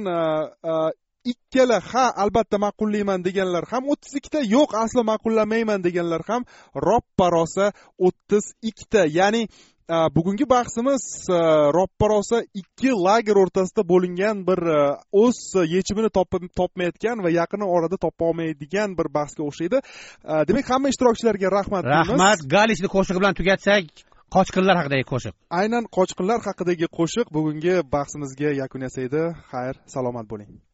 Ikkala albatta ma'qullayman deganlar ham 32 ta, yo'q aslo ma'qullamayman deganlar ham roppa-rosa 32 ta. Ya'ni bugungi bahsimiz roppa-rosa 2 lager o'rtasida bo'lingan bir o'z yechimini topmayotgan va yaqin orada topa olmaydigan bir bahsga o'xshaydi. Demak, hamma ishtirokchilarga rahmat deymiz. Rahmat. Galishni qo'shig'i bilan tugatsak, qochqinlar haqidagi qo'shiq. Aynan qochqinlar haqidagi qo'shiq bugungi bahsimizga yakun yasaydi. Xayr, salomat bo'ling.